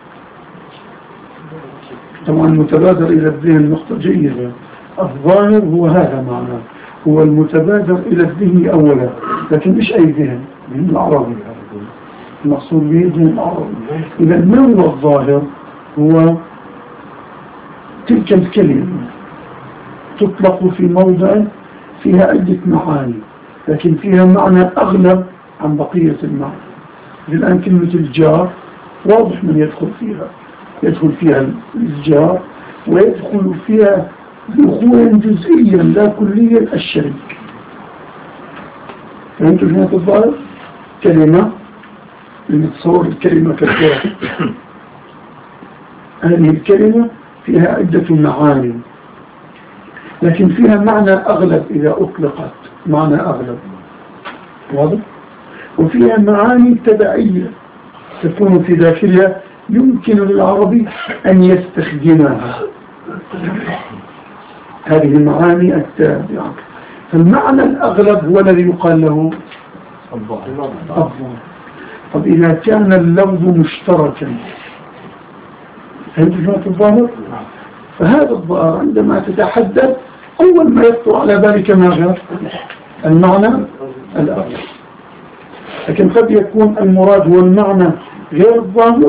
طبعا المتبادر إلى الذهن نقطة جيدة. الظاهر هو هذا معناه، هو المتبادر إلى الذهن أولا، لكن مش أي ذهن، ذهن العربي المقصود به ذهن العربي. إذا ما هو الظاهر؟ هو تلك الكلمة تطلق في موضع فيها عدة معاني، لكن فيها معنى أغلب عن بقية المعنى. الآن كلمة الجار واضح من يدخل فيها، يدخل فيها الجار ويدخل فيها دخولا جزئيا لا كليا الشريك. فهمتوا جماعة الظاهر؟ كلمة لنتصور الكلمة كالكرة، هذه الكلمة فيها عدة معاني، لكن فيها معنى أغلب إذا أطلقت، معنى أغلب واضح؟ وفيها معاني تبعية تكون في داخلها يمكن للعربي أن يستخدمها، هذه المعاني التابعة. فالمعنى الأغلب هو الذي يقال له الظاهر. طب إذا كان اللفظ مشتركا، هل تجمع الظاهر؟ فهذا الظاهر عندما تتحدث أول ما يخطر على بالك ماذا؟ المعنى الأغلب. لكن قد يكون المراد هو المعنى غير الظاهر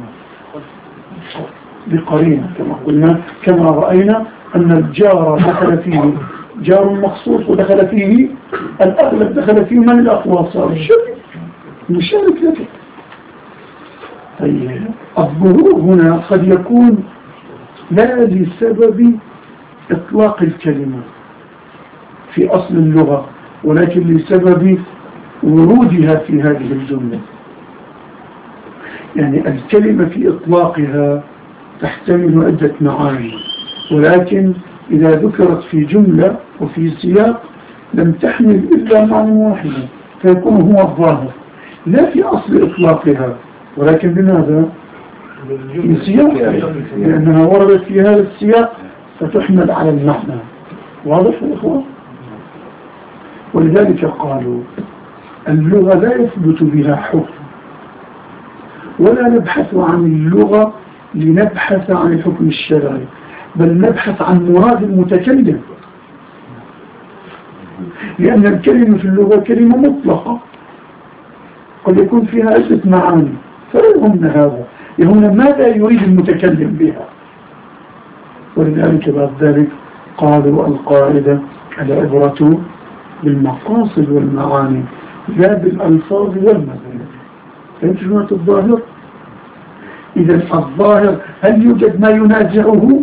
بقرينة، كما قلنا كما رأينا أن الجار دخل فيه جار مخصوص ودخل فيه الأغلب، دخل فيه من الأقوى صار الشريك مشارك لك. طيب الظهور هنا قد يكون لا لسبب إطلاق الكلمة في أصل اللغة، ولكن لسبب ورودها في هذه الجملة. يعني الكلمة في إطلاقها تحتمل عدة معاني، ولكن إذا ذكرت في جملة وفي سياق لم تحمل إلا معنى واحدا، فيكون هو الظاهر لا في أصل إطلاقها، ولكن بماذا؟ في سياق، لأنها وردت في هذا السياق فتحمل على المعنى. واضح يا إخوة؟ ولذلك قالوا اللغة لا يثبت بها حكم، ولا نبحث عن اللغة لنبحث عن الحكم الشرعي، بل نبحث عن مراد المتكلم. لأن الكلمة في اللغة كلمة مطلقة قد يكون فيها عدة معاني، فيهمنا هذا، يهمنا ماذا يريد المتكلم بها. ولذلك بعد ذلك قالوا القاعدة العبرة بالمقاصد والمعاني لا بالألفاظ والمعاني. فهمت جملة الظاهر؟ إذا الظاهر هل يوجد ما ينازعه؟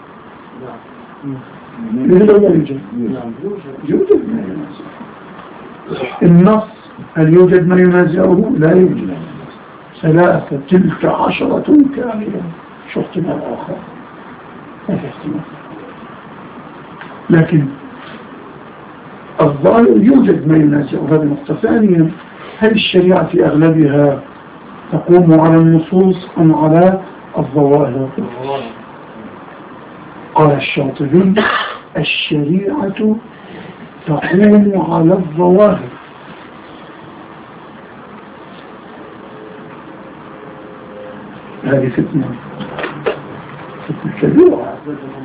لا لا يوجد. يوجد ما ينازعه. النص هل يوجد ما ينازعه؟ لا يوجد. ثلاثة تلك عشرة كاملة. شو احتمال آخر؟ ما في احتمال. لكن الظاهر يوجد ما ينازعه. هذا نقطة ثانية. هل الشريعة في أغلبها تقوم على النصوص أم على الظواهر؟ قال الشاطبي الشريعة تقوم على الظواهر. هذه فتنة فتنة كبيرة،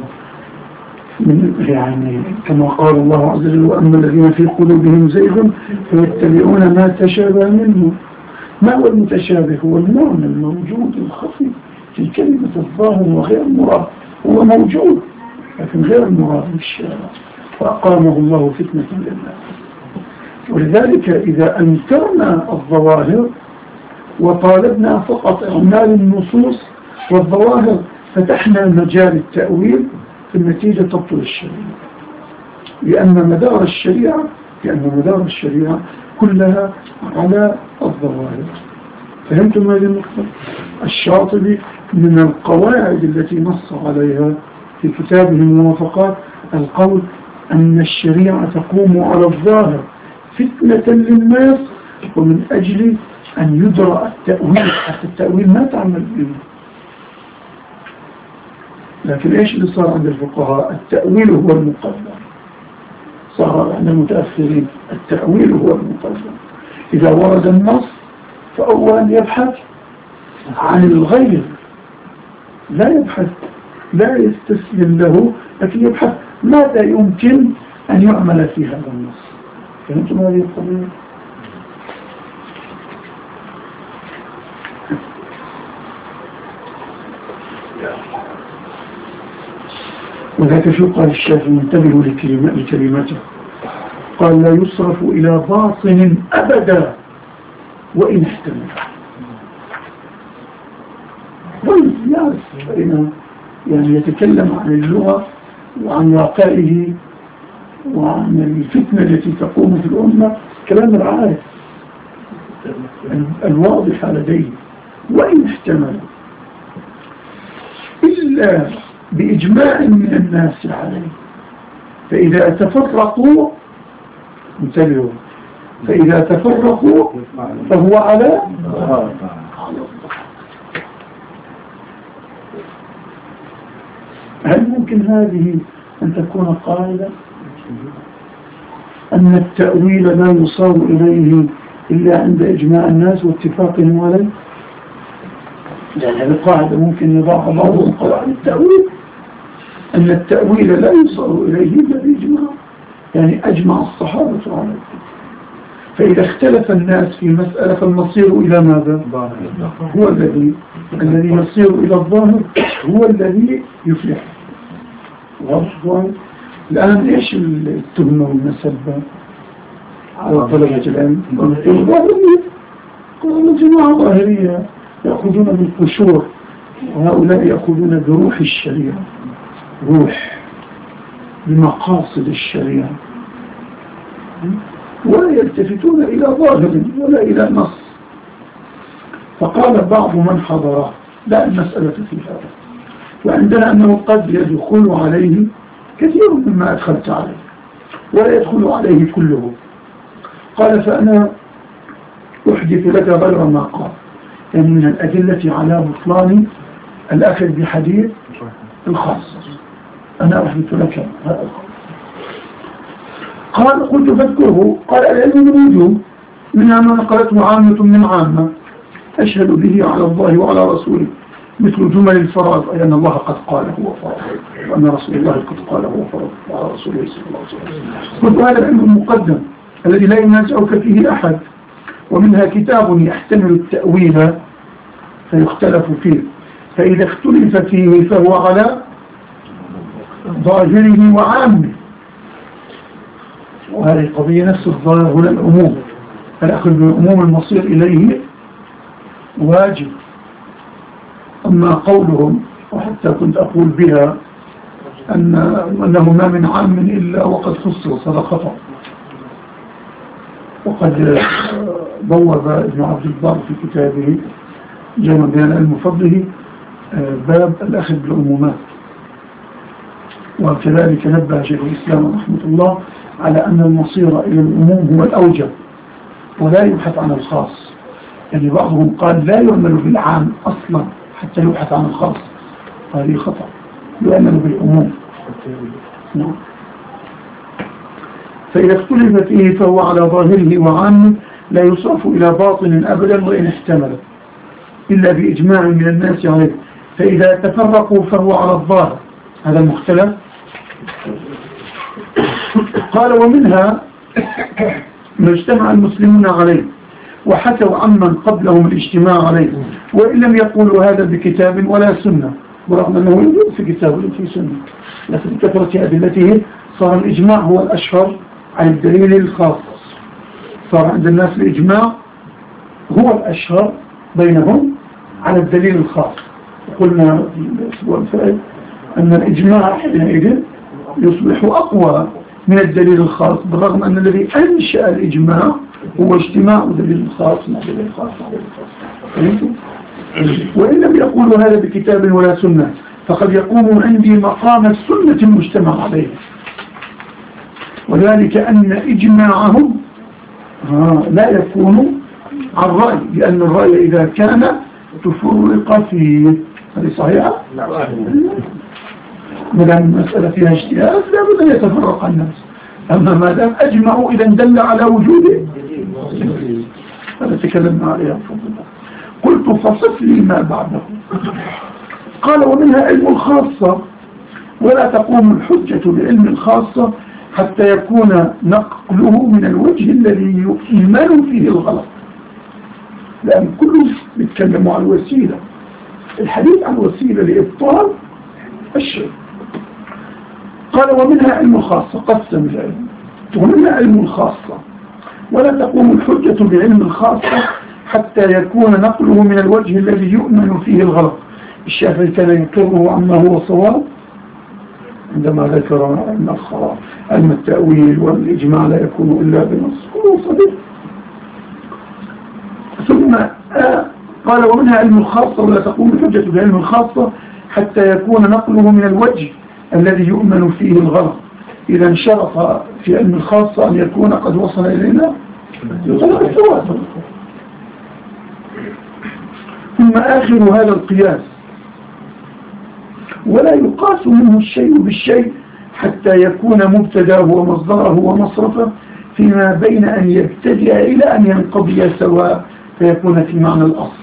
يعني كما قال الله عز وجل وأما الذين في قلوبهم زيغ فيتبعون ما تشابه منه. ما هو المتشابه؟ هو المعنى الموجود الخفي في كلمة الظاهر وغير المراد، هو موجود لكن غير المراد بالشارع، فأقامه الله فتنة للناس. ولذلك إذا أنكرنا الظواهر وطالبنا فقط إعمال النصوص والظواهر فتحنا مجال التأويل، في النتيجة تبطل الشريعة، لأن مدار الشريعة لأن مدار الشريعة كلها على الظواهر. فهمتم هذه النقطة؟ الشاطبي من القواعد التي نص عليها في كتابه الموافقات القول أن الشريعة تقوم على الظاهر فتنة للناس ومن أجل أن يدرأ التأويل، حتى التأويل ما تعمل به. لكن إيش اللي صار عند الفقهاء؟ التأويل هو المقدم. صار عند المتأخرين التأويل هو المقدم. إذا ورد النص فأولا يبحث عن الغير، لا يبحث لا يستسلم له، لكن يبحث ماذا يمكن أن يعمل في هذا النص. فهمتم هذه القضية؟ وذاك شو قال الشافعي؟ انتبهوا لكلمته، قال لا يصرف إلى باطن أبدا وإن احتمل. وإن يعرف فإنه يعني يتكلم عن اللغة وعن واقعه وعن الفتنة التي تقوم في الأمة، كلام العارف الواضح لديه. وإن احتمل إلا بإجماع من الناس عليه، فإذا تفرقوا انتبهوا فإذا تفرقوا فهو على هل ممكن هذه أن تكون قاعدة أن التأويل لا يصار إليه إلا عند إجماع الناس واتفاقهم عليه؟ يعني هذه قاعدة ممكن يضعها بعضهم قواعد التأويل، أن التأويل لا يصار إليه إلا بإجماع، يعني أجمع الصحابة عليه. فإذا اختلف الناس في مسألة فالمصير إلى ماذا؟ هو الذي الذي يصير إلى الظاهر هو الذي يفلح. الآن إيش التهمة والمسبة على طلبة العلم؟ الظاهرية. قالوا جماعة ظاهرية يأخذون بالقشور، وهؤلاء يأخذون بروح الشريعة، روح بمقاصد الشريعة، ولا يلتفتون إلى ظاهر ولا إلى نص. فقال بعض من حضره لا المسألة في هذا، وعندنا أنه قد يدخل عليه كثير مما أدخلت عليه ولا يدخل عليه كله. قال فأنا أحدث لك غير ما قال، يعني من الأدلة على بطلان الأخذ بحديث الخاص أنا أحدث لك هذا القول. قال قلت فاذكره. قال العلم من وجوه، منها ما نقلته عامة من عامة أشهد به على الله وعلى رسوله مثل جمل الفرائض، أي أن الله قد قاله وفرض، وأن رسول الله قد قاله وفرض على رسوله صلى الله عليه وسلم. كل هذا العلم المقدم الذي لا ينازعك فيه أحد. ومنها كتاب يحتمل التأويل فيختلف فيه، فإذا اختلف فيه فهو على ظاهره وعامه. وهذه قضية نفس الظاهر هنا الأموم، الأخذ بالأموم المصير إليه واجب. أما قولهم، وحتى كنت أقول بها، أن أنه ما من عام إلا وقد خصص، هذا خطأ. وقد بوب ابن عبد البر في كتابه جامع بيان علم فضله باب الأخذ بالعمومات. وكذلك نبه شيخ الإسلام رحمه الله على أن المصير إلى العموم هو الأوجب ولا يبحث عن الخاص. يعني بعضهم قال لا يعمل بالعام أصلا حتى يبحث عن الخاص، هذه خطأ، يعمل بالعموم. نعم. فإذا اختلف فيه فهو على ظاهره وعامه لا يصرف إلى باطن أبدا وإن احتمل إلا بإجماع من الناس عليه. فإذا تفرقوا فهو على الظاهر، هذا المختلف. قال ومنها ما اجتمع المسلمون عليه وحكوا عمن قبلهم الاجتماع عليه، وإن لم يقولوا هذا بكتاب ولا سنة، برغم أنه يوجد في كتاب وفي سنة، لكن كثرة أدلته صار الإجماع هو الأشهر عن الدليل الخاص. صار عند الناس الإجماع هو الأشهر بينهم على الدليل الخاص. قلنا في الأسبوع الفائت أن الإجماع حينئذ يصبح أقوى من الدليل الخاص، بالرغم أن الذي أنشأ الإجماع هو اجتماع دليل الخاص مع دليل الخاص مع دليل الخاص. وإن لم يقولوا هذا بكتاب ولا سنة فقد يقوم عندي مقام السنة المجتمع عليه، وذلك أن إجماعهم لا يكون عن رأي، لأن الرأي إذا كان تفرق فيه. هذه صحيحة؟ ما دام المسألة فيها اجتهاد لا بد أن يتفرق الناس، أما ما دام أجمعوا إذا دل على وجوده هذا تكلمنا عليها. قلت فصف لي ما بعده. قال ومنها علم الخاصة، ولا تقوم الحجة بعلم الخاصة حتى يكون نقله من الوجه الذي يؤمن فيه الغلط، لأن كله يتكلم عن وسيلة. الحديث عن وسيلة لإبطال الشيء. قال ومنها علم الخاصة، قسم العلم، ومنها علم الخاصة ولا تقوم الحجة بعلم الخاصة حتى يكون نقله من الوجه الذي يؤمن فيه الغلط. الشافعي كان ينكره عما هو صواب عندما ذكر علم الخلاف، علم التأويل والإجماع لا يكون إلا بنص، كله صديق. ثم آه قال ومنها علم الخاصة ولا تقوم الحجة بعلم الخاصة حتى يكون نقله من الوجه الذي يؤمن فيه الغلط. إذا انشرط في علم الخاصة أن يكون قد وصل إلينا بطريق التواتر. ثم آخر هذا القياس، ولا يقاس منه الشيء بالشيء حتى يكون مبتداه ومصدره ومصرفه فيما بين أن يبتدئ إلى أن ينقضي سواء، فيكون في معنى الأصل.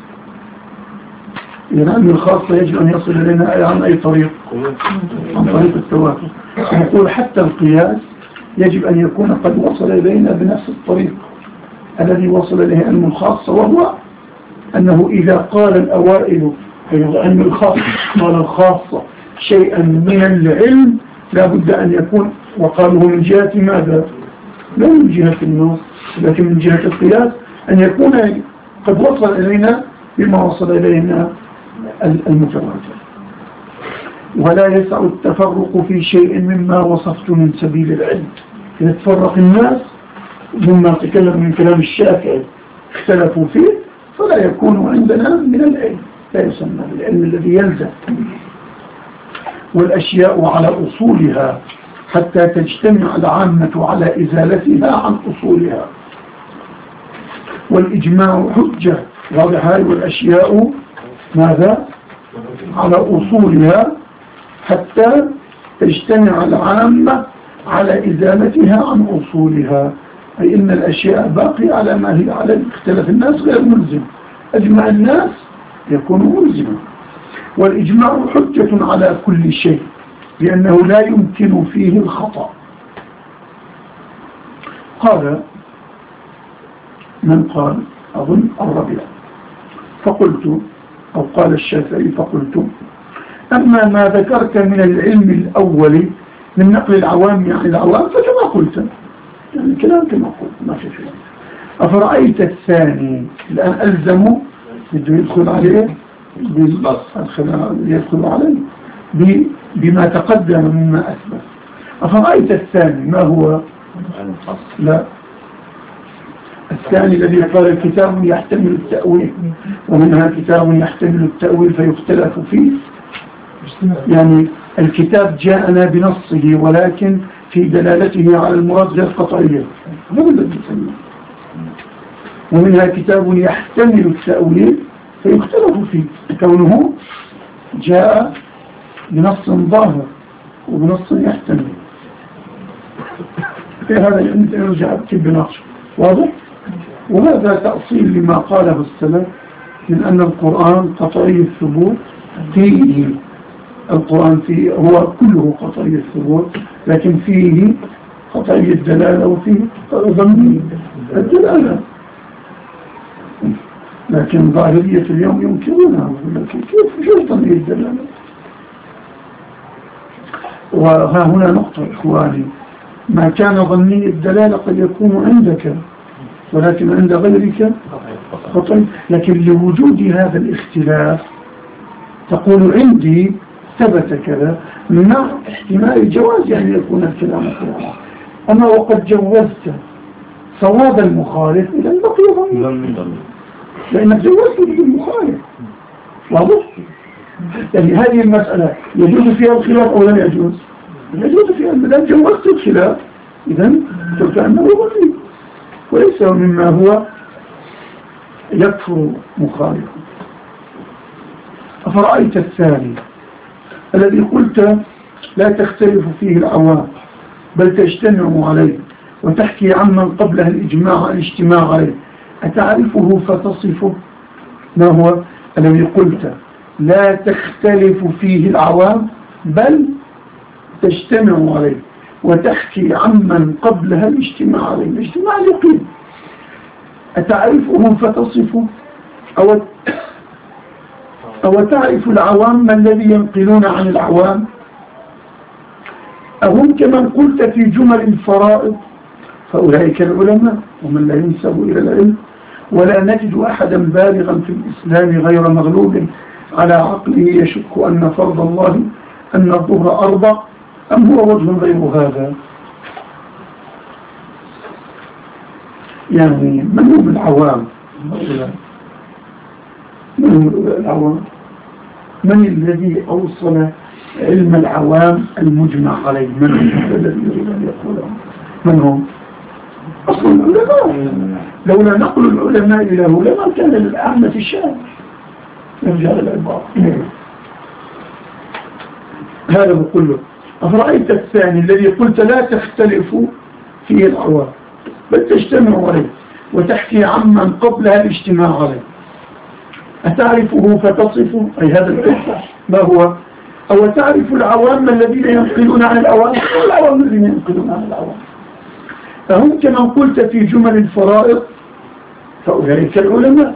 إذن علم الخاصة يجب أن يصل إلينا عن أي طريق؟ عن طريق التواتر. نقول حتى القياس يجب أن يكون قد وصل إلينا بنفس الطريق الذي وصل إليه علم الخاصة، وهو أنه إذا قال الأوائل في علم الخاصة قال الخاصة شيئا من العلم لا بد أن يكون، وقالوا من جهة ماذا؟ لا من جهة النص لكن من جهة القياس، أن يكون قد وصل إلينا بما وصل إلينا المتواتر. ولا يسع التفرق في شيء مما وصفت من سبيل العلم. إذا تفرق الناس مما تكلم من كلام الشافعي اختلفوا فيه فلا يكون عندنا من العلم، لا يسمى بالعلم الذي يلزم. والأشياء على أصولها حتى تجتمع العامة على إزالتها عن أصولها. والإجماع حجة واضحة. والأشياء ماذا؟ على أصولها حتى تجتمع العامة على إزالتها عن أصولها، أي إن الأشياء باقية على ما هي على اختلاف الناس غير ملزم. أجمع الناس يكون ملزما، والإجماع حجة على كل شيء لأنه لا يمكن فيه الخطأ. قال من قال أظن الربيع فقلت أو قال الشافعي فقلت أما ما ذكرت من العلم الأول من نقل العوام عن العوام فكما قلت يعني كلام كما قلت ما في شيء. أفرأيت الثاني الآن ألزمه بده يدخل عليه يدخل عليه بما تقدم مما أثبت. أفرأيت الثاني ما هو؟ لا، الثاني الذي قال كتاب يحتمل التأويل ومنها كتاب يحتمل التأويل فيختلف فيه، يعني الكتاب جاءنا بنصه ولكن في دلالته على المراد غير قطعية، ومنها كتاب يحتمل التأويل فيختلف فيه كونه جاء بنص ظاهر وبنص يحتمل. في هذا يرجع بنقش واضح. وهذا تأصيل لما قاله السلف من أن القرآن قطعي الثبوت، فيه القرآن فيه هو كله قطعي الثبوت لكن فيه قطعي الدلالة وفيه ضمني الدلالة، لكن ظاهرية اليوم ينكرونها، لكن كيف شو ضمني الدلالة؟ وها هنا نقطة إخواني، ما كان ظني الدلالة قد يكون عندك ولكن عند غيرك خطأ، لكن لوجود هذا الاختلاف تقول عندي ثبت كذا مع احتمال جواز يعني يكون الكلام كذا. أما وقد جوزت صواب المخالف إلى البقي ظني لأنك جوزت المخالف واضح. يعني هذه المسألة يجوز فيها الخلاف أو لا يجوز؟ يجوز فيها البلاد جوزت الخلاف إذن قلت أنه ظني وليس مما هو يكفر مخالفا. أفرأيت الثاني الذي قلت لا تختلف فيه العوام بل تجتمع عليه وتحكي عمن قبلها الإجماع الاجتماع عليه أتعرفه فتصفه؟ ما هو الذي قلت لا تختلف فيه العوام بل تجتمع عليه وتحكي عمن قبلها الاجتماع عليه الاجتماع اليقين أتعرفه فتصفه؟ أو أو تعرف العوام ما الذي ينقلون عن العوام؟ أهم كمن قلت في جمل الفرائض فأولئك العلماء ومن لا ينسب إلى العلم ولا نجد أحدا بالغا في الإسلام غير مغلوب على عقله يشك أن فرض الله أن الظهر أربع أم هو وجه غير هذا؟ يعني من هم العوام؟ من هم العوام؟ من الذي أوصل علم العوام المجمع عليه؟ من هم الذي يريد أن يقوله؟ من هم؟ أصل العلماء، لولا نقل العلماء إلى لما كان للأعمة الشام يرجع للعبارة. هذا هو كله. أفرأيت الثاني الذي قلت لا تختلف فيه العوام بل تجتمع عليه وتحكي عمن قبلها الاجتماع عليه أتعرفه فتصفه؟ أي هذا الكفر ما هو؟ أو تعرف العوام الذين ينقلون عن العوام العوام الذين ينقلون عن العوام فهم كما قلت في جمل الفرائض فأولئك العلماء.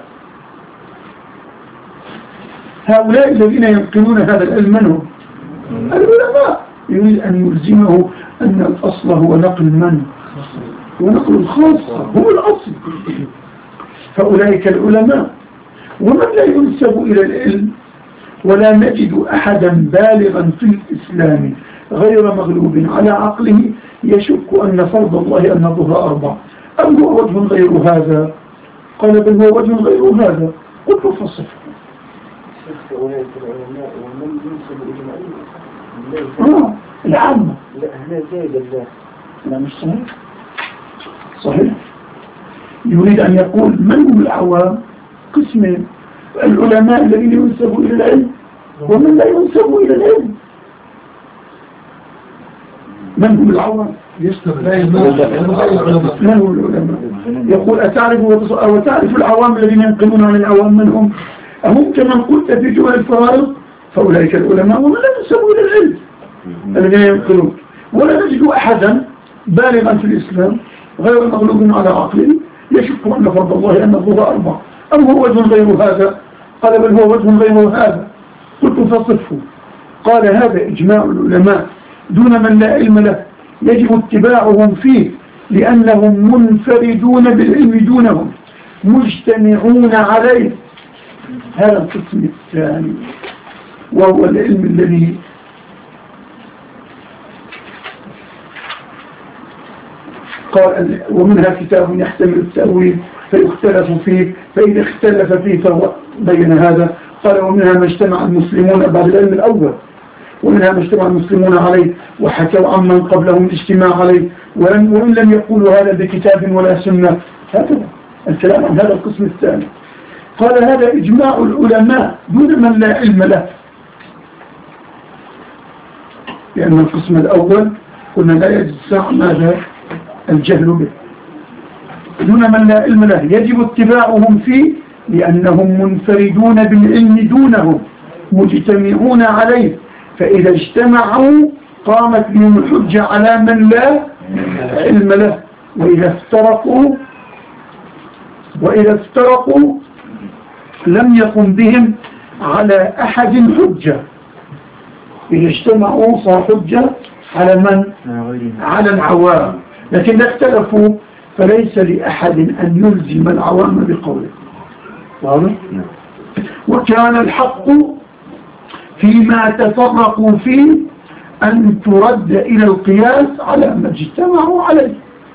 هؤلاء الذين ينقلون هذا العلم منهم العلماء، يريد أن يلزمه أن الأصل هو نقل من؟ هو نقل الخاصة هو الأصل. فأولئك العلماء ومن لا ينسب إلى العلم ولا نجد أحدا بالغا في الإسلام غير مغلوب على عقله يشك أن فرض الله أن الظهر أربع أم هو وجه غير هذا؟ قال بل هو وجه غير هذا. قلت فصف أولئك العلماء ومن ينسب إلى آه العامة لا هنا زايد الله لا مش صحيح صحيح. يريد أن يقول من هم العوام؟ قسمين، العلماء الذين ينسبوا إلى العلم ومن لا ينسبوا إلى العلم. من هم العوام؟ من هم العلماء؟ يقول أتعرف وتعرف العوام الذين ينقلون عن العوام من هم؟ أهم كما قلت في جمل الفرائض فأولئك العلماء ومن لا ينسبوا إلى العلم الذين ينقلون. ولا نجد أحدا بالغا في الإسلام غير مغلوب على عقله يشك أن فرض الله أن الظهر أربع، أم هو وجه غير هذا؟ قال بل هو وجه غير هذا. قلت فصفه. قال هذا إجماع العلماء دون من لا علم له يجب اتباعهم فيه لأنهم منفردون بالعلم دونهم مجتمعون عليه. هذا القسم الثاني وهو العلم الذي قال ومنها كتاب يحتمل التأويل فيختلف فيه فإذا اختلف فيه فهو بين هذا. قال ومنها ما اجتمع المسلمون بعد العلم الأول، ومنها ما اجتمع المسلمون عليه وحكوا عمن قبلهم الاجتماع عليه وإن لم يقولوا هذا بكتاب ولا سنة. هكذا الكلام عن هذا القسم الثاني. قال هذا إجماع العلماء دون من لا علم له، لأن القسم الأول قلنا لا يجزع ماذا الجهل به. دون من لا علم له يجب اتباعهم فيه لأنهم منفردون بالعلم دونهم مجتمعون عليه، فإذا اجتمعوا قامت بهم الحجة على من لا علم له، وإذا افترقوا وإذا افترقوا لم يقم بهم على أحد حجة. إذا اجتمعوا صار حجة على من؟ على العوام، لكن اختلفوا فليس لأحد أن يلزم العوام بقوله. واضح؟ وكان الحق فيما تفرقوا فيه أن ترد إلى القياس على ما اجتمعوا عليه.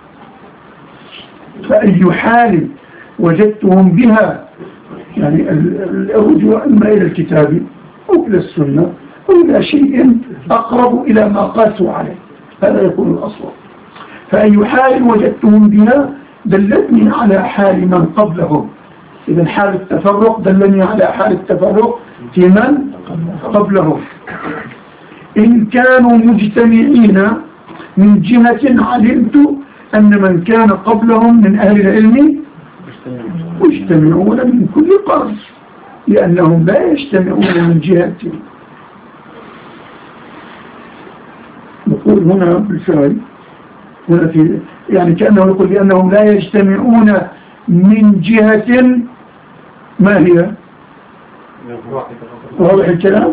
فأي حال وجدتهم بها، يعني الرجوع إما إلى الكتاب أو إلى السنة أو إلى شيء أقرب إلى ما قاسوا عليه، هذا يكون الأصل. فأي حال وجدتهم بها دلتني على حال من قبلهم. إذا حال التفرق دلني على حال التفرق في من قبلهم. إن كانوا مجتمعين من جهة علمت أن من كان قبلهم من أهل العلم مجتمعون من كل قرن، لأنهم لا يجتمعون من جهة. نقول هنا بالفعل هنا في يعني كأنه يقول بأنهم لا يجتمعون من جهة ما هي واضح الكلام.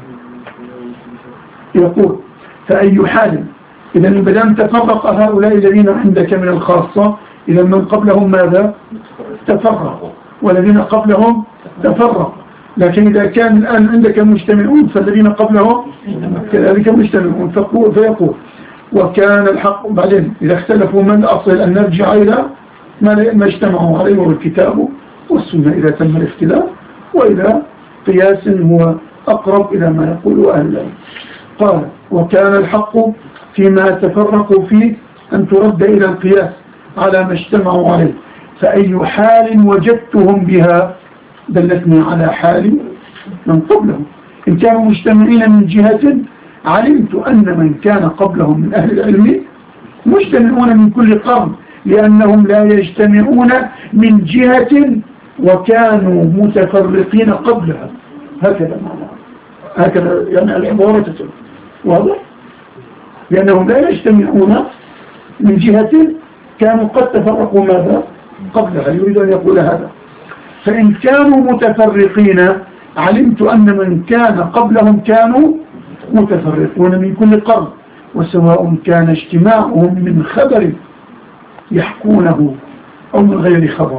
يقول فأي حال إذا بدأن تفرق هؤلاء الذين عندك من الخاصة، إذا من قبلهم ماذا تفرق والذين قبلهم تفرق. لكن إذا كان الآن عندك مجتمعون فالذين قبلهم كذلك مجتمعون. فيقول وكان الحق بعدين إذا اختلفوا من أصل أن نرجع إلى ما اجتمعوا عليه وهو الكتاب والسنة إذا تم الاختلاف، وإلى قياس هو أقرب إلى ما يقول أهل العلم. قال وكان الحق فيما تفرقوا فيه أن ترد إلى القياس على ما اجتمعوا عليه. فأي حال وجدتهم بها دلتني على حال من قبلهم. إن كانوا مجتمعين من جهة علمت أن من كان قبلهم من أهل العلم مجتمعون من كل قرن، لأنهم لا يجتمعون من جهة وكانوا متفرقين قبلها. هكذا معنى هكذا يعني العبارة تتبع واضح، لأنهم لا يجتمعون من جهة كانوا قد تفرقوا ماذا قبلها. يريد أن يقول هذا. فإن كانوا متفرقين علمت أن من كان قبلهم كانوا متفرقون من كل قرن، وسواء كان اجتماعهم من خبر يحكونه أو من غير خبر،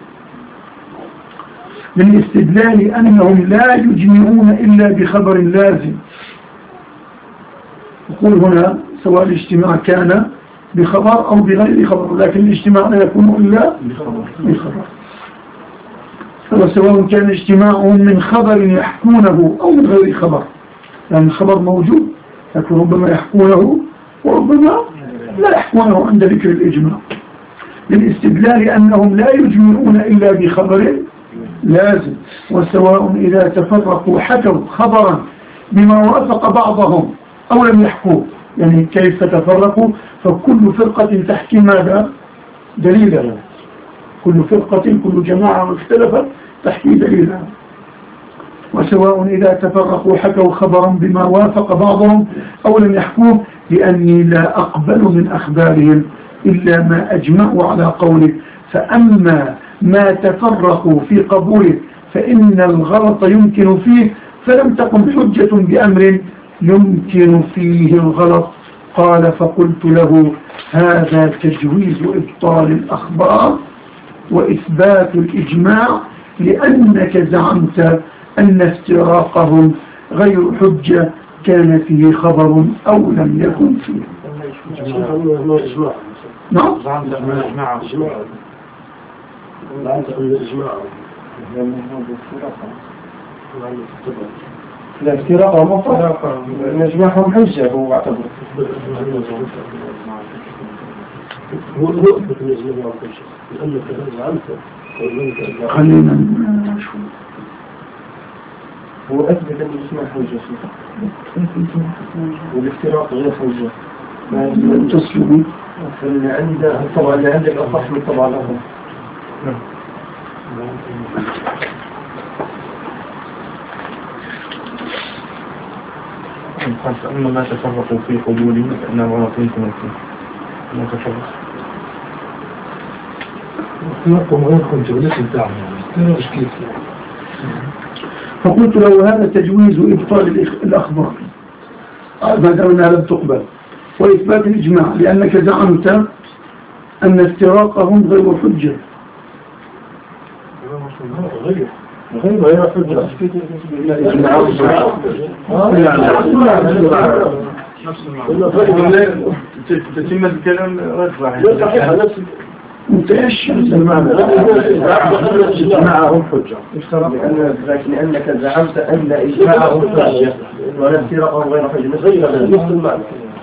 للاستدلال أنهم لا يجمعون إلا بخبر لازم. يقول هنا سواء الاجتماع كان بخبر أو بغير خبر، لكن الاجتماع لا يكون إلا بخبر. وسواء كان اجتماعهم من خبر يحكونه أو من غير خبر، يعني الخبر موجود لكن ربما يحكونه وربما لا يحكونه عند ذكر الإجماع، للاستدلال أنهم لا يجمعون إلا بخبر لازم. وسواء إذا تفرقوا حكوا خبرا بما وافق بعضهم أو لم يحكوا، يعني كيف تفرقوا فكل فرقة تحكي ماذا دليلا، كل فرقة كل جماعة اختلفت تحكي دليلا. وسواء إذا تفرقوا حكوا خبرا بما وافق بعضهم أو لم يحكوه، لأني لا أقبل من أخبارهم إلا ما أجمعوا على قوله. فأما ما تفرقوا في قبوله فإن الغلط يمكن فيه، فلم تقم حجة بأمر يمكن فيه الغلط. قال فقلت له هذا تجويز إبطال الأخبار وإثبات الإجماع، لأنك زعمت أن افتراقهم غير حجة كان فيه خبر أو لم يكن فيه. نعم لا افتراق مطلق نجمعهم حجة هو اعتبر هو الوقت نجمعهم حجة لأنك زعمت خلينا نشوف. هو أثبت أن الإجماع حجة والافتراق غير حجة. تصلي فاللي عندي طبعا اللي عندك أصح من طبعا الأخر. أما ما تفرقوا في قبوله فإنه غلط يمكن فيه. ما تفرق اختلاقهم غير حجة وليس الدعم يعني مش كيف. فقلت له هذا تجويز إبطال الأخبار ما دام أنها لم تقبل، وإثبات الإجماع، لأنك زعمت أن افتراقهم غير حجة. غير غير غير حجة. تتم الكلام رجع انت ايش معهم حجة لأنك زعمت أن إجماعهم حجة ولا افتراقهم غير حجة مش غير نفس المعنى.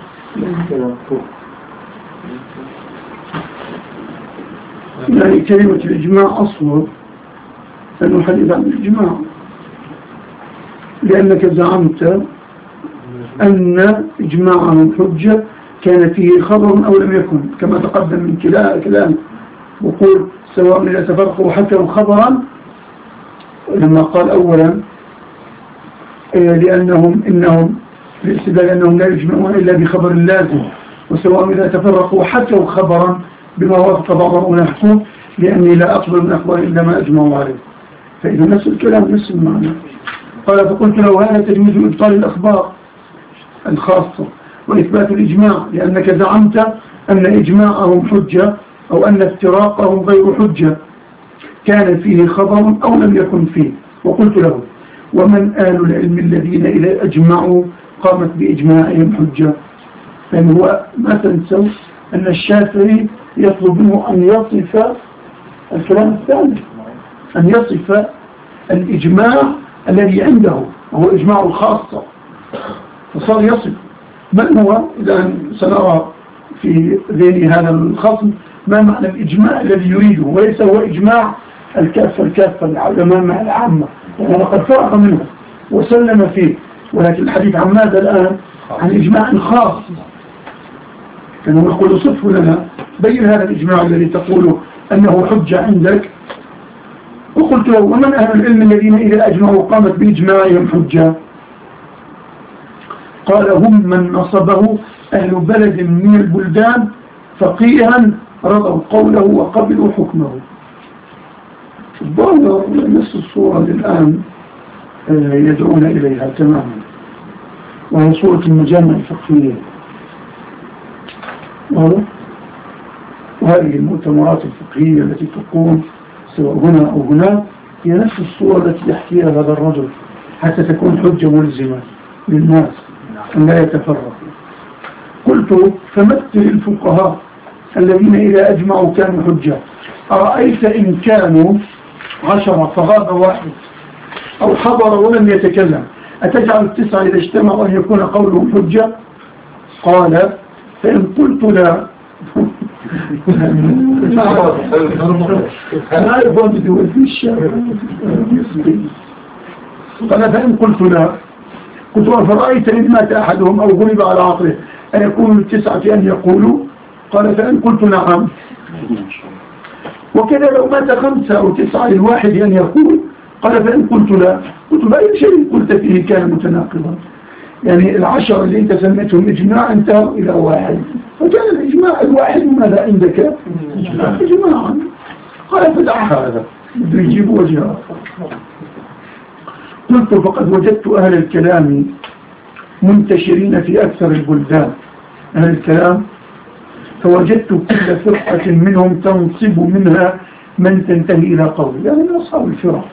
يعني كلمة الإجماع أصلا فنحدث عن الإجماع، لأنك زعمت أن إجماعهم حجة كان فيه خبر أو لم يكن، كما تقدم من كلام وقول سواء إذا تفرقوا حكوا خبرا، لما قال أولا لأنهم إنهم بالاستدلال أنهم لا يجمعون إلا بخبر لازم، وسواء إذا تفرقوا حكوا خبرا بما وافق بعضهم ونحكم، لأني لا أقبل من أخبار إلا ما أجمعوا عليه. فإذا نفس الكلام نفس المعنى. قال فقلت له هذا تجويز إبطال الأخبار الخاصة وإثبات الإجماع، لأنك زعمت أن إجماعهم حجة أو أن افتراقهم غير حجة كان فيه خبر أو لم يكن فيه. وقلت له ومن آل العلم الذين إذا أجمعوا قامت بإجماعهم حجة. لأن هو ما تنسوا أن الشافعي يطلب منه أن يصف الكلام الثاني، أن يصف الإجماع الذي عنده وهو إجماع الخاصة، فصار يصف من هو. إذا سنرى في ذهن هذا الخصم ما معنى الإجماع الذي يريده، وليس هو إجماع الكافة الكافة العلماء العامة، يعني قد فرق منه وسلم فيه، ولكن الحديث عن ماذا الآن؟ عن إجماع خاص. كانوا نقول صفه لنا، بين هذا الإجماع الذي تقول أنه حجة عندك. وقلت له ومن أهل العلم الذين إذا أجمعوا قامت بإجماعهم حجة؟ قال هم من نصبه أهل بلد من البلدان فقيها رضوا قوله وقبلوا حكمه. الظاهر نفس الصورة الآن يدعون إليها تماما، وهي صورة المجامع الفقهية. وهذه المؤتمرات الفقهية التي تقوم سواء هنا أو هناك هي نفس الصورة التي يحكيها هذا الرجل، حتى تكون حجة ملزمة للناس أن لا يتفرقوا. قلت فمثل الفقهاء الذين إذا أجمعوا كانوا حجة، أرأيت إن كانوا عشرة فغاب واحد أو حضر ولم يتكلم، أتجعل التسعة إذا اجتمعوا أن يكون قولهم حجة؟ قال فإن قلت لا أنا أعرف أن تدول في الشارع. قال فإن قلت لا قلت فرأيت إن مات أحدهم أو غلب على عقله أن يكون التسعة أن يقولوا؟ قال فإن قلت نعم. وكذا لو مات خمسة أو تسعة الواحد أن يقول؟ قال فإن قلت لا، قلت لا، أي شيء قلت فيه كان متناقضا. يعني العشر اللي انت سميتهم إجماع انتهوا إلى واحد، فكان الإجماع الواحد ماذا عندك؟ إجماعا. قال فدع هذا، بده يجيب وجهه. قلت فقد وجدت أهل الكلام منتشرين في أكثر البلدان، أهل الكلام، فوجدت كل فرقة منهم تنصب منها من تنتهي إلى قول، يعني من أصحاب الفرق،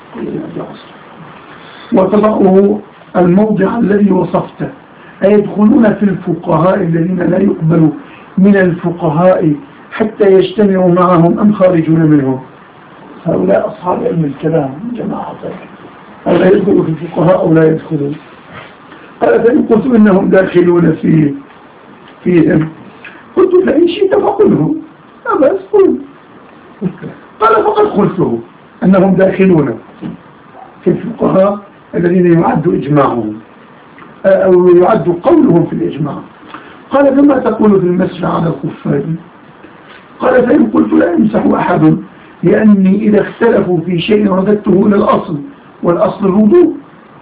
وتضعه الموضع الذي وصفته، أي يدخلون في الفقهاء الذين لا يقبل من الفقهاء حتى يجتمعوا معهم أم خارجون منهم. هؤلاء أصحاب علم الكلام جماعة، أو لا يدخلوا في الفقهاء أو لا يدخلوا. قال فإن قلت إنهم داخلون فيه فيهم، قلت فإن شئت فقله، لا بأس قل. قال فقد قلته أنهم داخلون في الفقهاء الذين يعد إجماعهم أو يعد قولهم في الإجماع. قال فما تقول في المسح على الخفين؟ قال فإن قلت لا يمسح أحد، لأني إذا اختلفوا في شيء رددته إلى الأصل، والأصل الوضوء.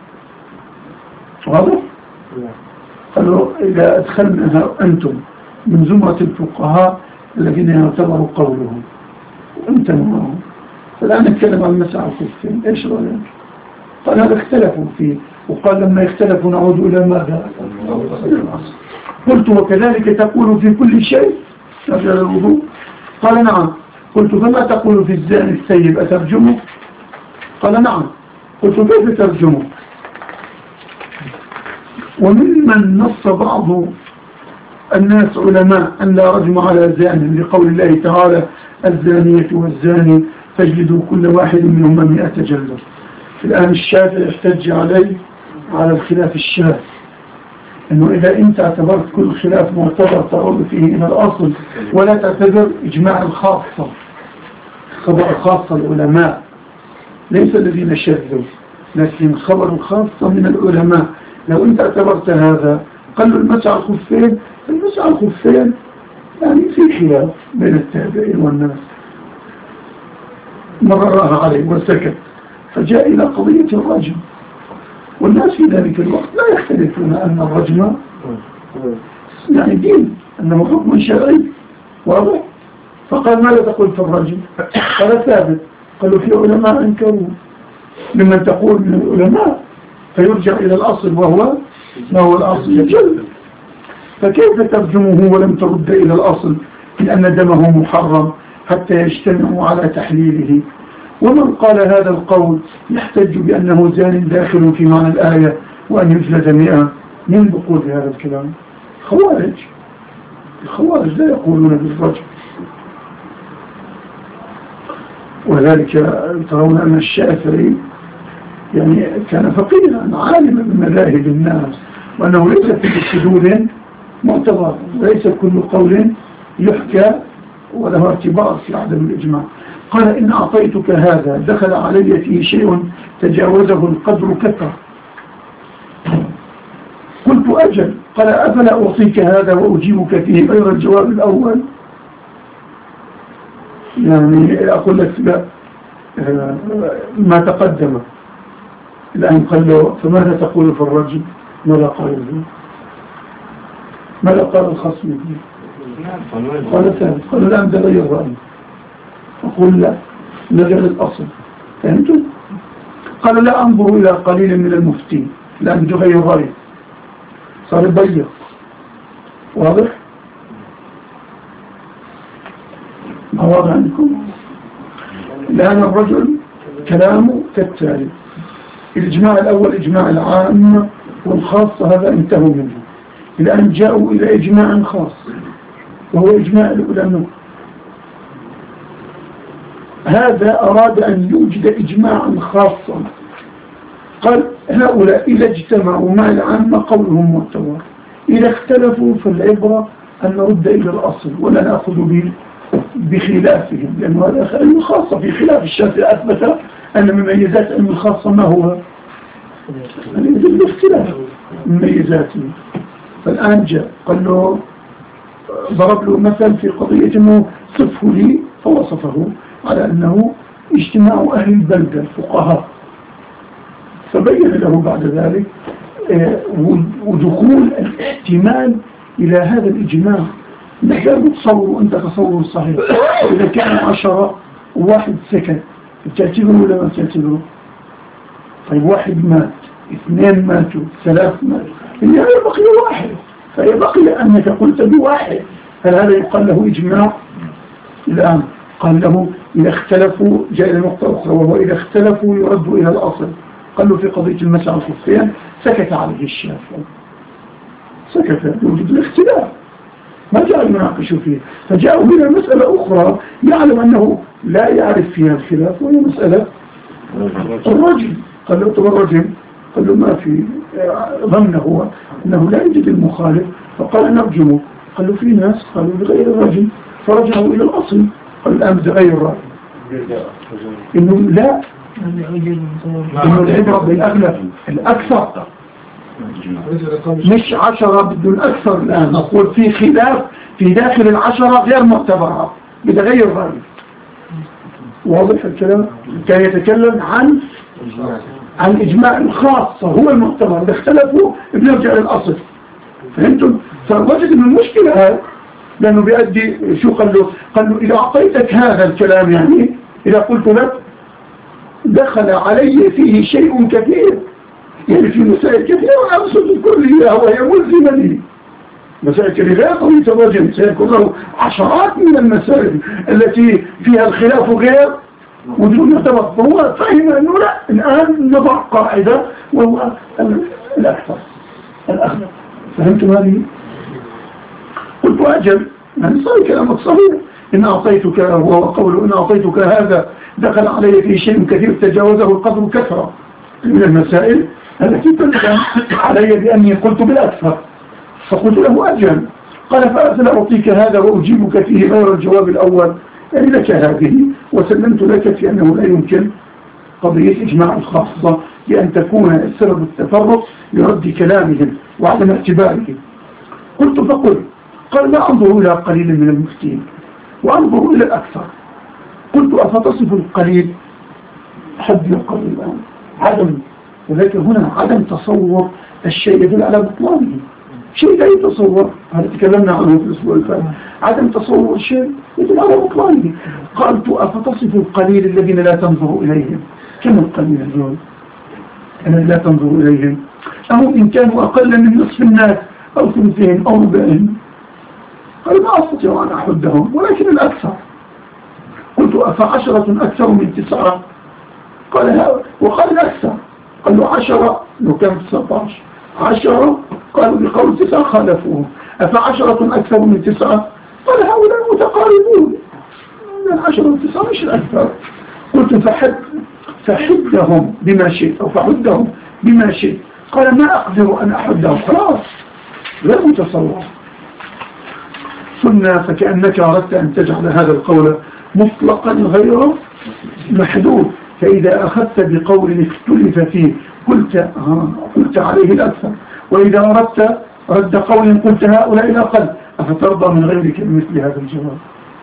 واضح؟ قالوا إذا أدخلنا أنتم من زمرة الفقهاء الذين يعتبروا قولهم وأنت معهم، فالآن نتكلم عن مسح الخفين، إيش رأيك؟ قال هذا اختلفوا فيه، وقال لما يختلفوا نعود إلى ماذا؟ قلت وكذلك تقول في كل شيء رجل الوضوء؟ قال نعم. قلت فما تقول في الزاني السيب أترجمه؟ قال نعم. قلت كيف ترجمه؟ وممن نص بعض الناس علماء أن لا رجم على زان لقول الله تعالى الزانية والزاني فاجلدوا كل واحد منهما مئة جلدة. الآن الشافعي احتج عليه على الخلاف الشاذ، أنه إذا أنت اعتبرت كل خلاف معتبر تعود فيه إلى الأصل، ولا تعتبر إجماع الخاصة، خبر خاصة العلماء ليس الذين شذوا، لكن خبر خاصة من العلماء، لو أنت اعتبرت هذا قالوا المسح الخفين، المسح الخفين يعني في خلاف بين التابعين والناس، مررها عليه وسكت، فجاء إلى قضية الرجم، والناس في ذلك الوقت لا يختلفون أن الرجم يعني دين، أنه حكم شرعي واضح. فقال ماذا تقول في الرجم؟ قال ثابت. قالوا في علماء انكروا، لمن تقول من العلماء فيرجع إلى الأصل، وهو ما هو الأصل الجلد، فكيف ترجمه ولم ترد إلى الأصل لأن دمه محرم حتى يجتمعوا على تحليله؟ ومن قال هذا القول يحتج بأنه زان داخل في معنى الآية وأن يجلد مئة. من بقول هذا الكلام؟ خوارج. الخوارج لا يقولون بالرجم. وذلك ترون أن الشافعي يعني كان فقيها عالما بمذاهب الناس، وأنه ليس في حدود معتبر، وليس كل قول يحكى وله اعتبار في عدم الإجماع. قال إن أعطيتك هذا دخل علي فيه شيء تجاوزه القدر كثرة. قلت أجل. قال أفلا أعطيك هذا وأجيبك فيه غير الجواب الأول؟ يعني أقول لك لا ما تقدم. الآن قال له فماذا تقول في الرجل؟ ماذا قال له؟ ماذا قال الخصم فيه؟ قال ثالث. قال الآن ده غير رأي. أقول لا، نرجع للأصل. فهمتوا؟ قال لا أنظر إلى قليل من المفتي لأن تغير رأي، صار يضيق. واضح؟ ما واضح عندكم؟ الآن الرجل كلامه كالتالي: الإجماع الأول إجماع العام والخاص، هذا انتهوا منه. الآن جاءوا إلى إجماع خاص وهو إجماع العلماء. هذا أراد أن يوجد إجماعا خاصا. قال هؤلاء إذا اجتمعوا مع العامة قولهم معتبر، إذا اختلفوا فالعبرة أن نرد إلى الأصل ولا نأخذ بخلافهم، لأنه هذا علم خاصة. في خلاف الشافعي أثبت أن من مميزات علم الخاصة ما هو الاختلاف من مميزاته. فالآن جاء قال له، ضرب له مثل في قضية أنه صفه لي، فوصفه على أنه اجتماع أهل البلدة الفقهاء فبين له بعد ذلك ودخول الاحتمال إلى هذا الإجماع. نحن تصور أنت تصور صحيح. إذا كان عشرة وواحد سكت بتعتبره ولا ما بتعتبره؟ طيب واحد مات، اثنين ماتوا، ثلاث ماتوا، اللي هذا بقي واحد، فيبقي أنك قلت بواحد، هل هذا يقال له إجماع؟ الآن قال له إذا اختلفوا جاء إلى نقطة أخرى، وهو إذا اختلفوا يردوا إلى الأصل. قال له في قضية المسح على الخفين سكت عليه الشافعي، سكت بوجود الاختلاف، ما جاء يناقش فيه، فجاءوا هنا مسألة أخرى يعلم أنه لا يعرف فيها الخلاف، وهي مسألة الرجل. قال له طب الرجل، قال له ما في، ظن هو أنه لا يوجد المخالف، فقال نرجمه. قال له في ناس قالوا بغير الرجل، فرجعوا إلى الأصل. قال الآن بغير الرجل إنه لا، إنه العبرة بالأغلب الأكثر، مش عشرة بدون أكثر. الآن نقول في خلاف في داخل العشرة غير معتبرة بتغير رأي. واضح الكلام؟ كان يتكلم عن عن إجماع الخاصة هو المعتبر، إذا اختلفوا بنرجع للأصل. فهمتم؟ فوجد من المشكلة هذا، لأنه بيؤدي شو قال له؟ قال له إذا أعطيتك هذا الكلام، يعني إذا قلت لك دخل علي فيه شيء كثير، يعني في مسائل كثيرة أقصد كلها وهي ملزمة لي، مسائل كثيرة غير قضية الرجل، سيكون له عشرات من المسائل التي فيها الخلاف غير وجود يعتبر. فهو فهم أنه لا، الآن نضع قاعدة وهو الأكثر الأغلب. فهمتم هذه؟ قلت أجل، يعني صار كلامك صحيح، إن أعطيتك، وهو قوله إن أعطيتك هذا دخل علي في شيء كثير تجاوزه القدر كثرة من المسائل التي تدخل علي بأني قلت بالأكثر، فقلت له أجل. قال فأرسل أعطيك هذا وأجيبك فيه غير الجواب الأول، يعني لك هذه وسلمت لك في أنه لا يمكن قضية إجماع الخاصة بأن تكون سبب التفرق لرد كلامهم وعدم اعتباره. قلت فقل، قال لا أنظر إلى قليل من المفتين وأنظر إلى الأكثر. قلت أفتصف القليل؟ حد القليل الآن عدم، وذلك هنا عدم تصور الشيء يدل على بطلانه. شيء لا يتصور، هذا تكلمنا عنه في الأسبوع الفات، عدم تصور الشيء يدل على بطلانه. قلت أفتصف القليل الذين لا تنظر إليهم؟ كم القليل هذول الذين لا تنظر إليهم؟ أو إن كانوا أقل من نصف الناس أو ثلثين أو ربعين؟ قال ما أستطيع أن أحدهم ولكن الأكثر. قلت أفعشرة أكثر من تسعة؟ قال وقال الأكثر، قال له عشرة، لو كان تسعة عشر عشرة، قالوا بقول تسعة خالفوه. أفعشرة أكثر من تسعة؟ قال هؤلاء متقاربون، العشرة والتسعة مش الأكثر. قلت فحد فحدهم بما شئت أو فحدهم بما شئت. قال ما أقدر أن أحدهم، خلاص لا متصور. قلنا فكأنك أردت أن تجعل هذا القول مطلقا غير محدود، فإذا أخذت بقول اختلف فيه قلت, آه قلت عليه الأكثر، وإذا أردت رد قول قلت هؤلاء الأقل، أفترضى من غيرك مثل هذا الجواب؟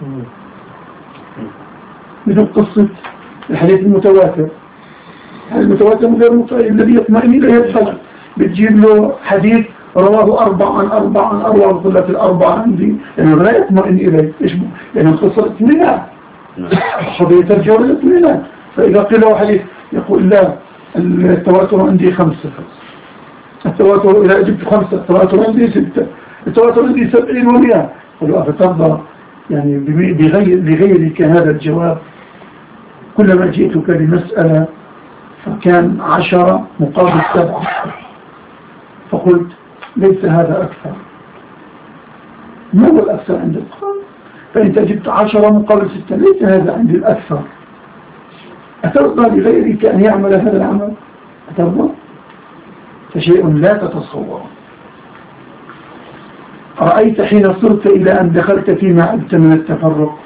مثل قصة الحديث المتواتر، المتواتر غير مطمئن الذي يطمئن إليه الخلق، بتجيب له حديث رواه أربعا أربعا أربعا وقلت الأربعة عندي، يعني لا يطمئن إليه. إيش مو؟ يعني القصة اثنينات، قضية الجواب اثنينات. فإذا قيل له حديث يقول لا التواتر عندي خمسة، التواتر إذا جبت خمسة، التواتر عندي ستة، التواتر عندي سبعين ومئة. قالوا أفترضى يعني بغير بغيرك هذا الجواب؟ كلما جئتك بمسألة فكان عشرة مقابل سبعة، فقلت ليس هذا أكثر، ما هو الأكثر عند القرآن؟ فإنت جبت عشرة مقابل ستة، ليس هذا عند الأكثر. أترضى لغيرك أن يعمل هذا العمل؟ أترضى؟ فشيء لا تتصور. رأيت حين صرت إلى أن دخلت فيما عدت من التفرق،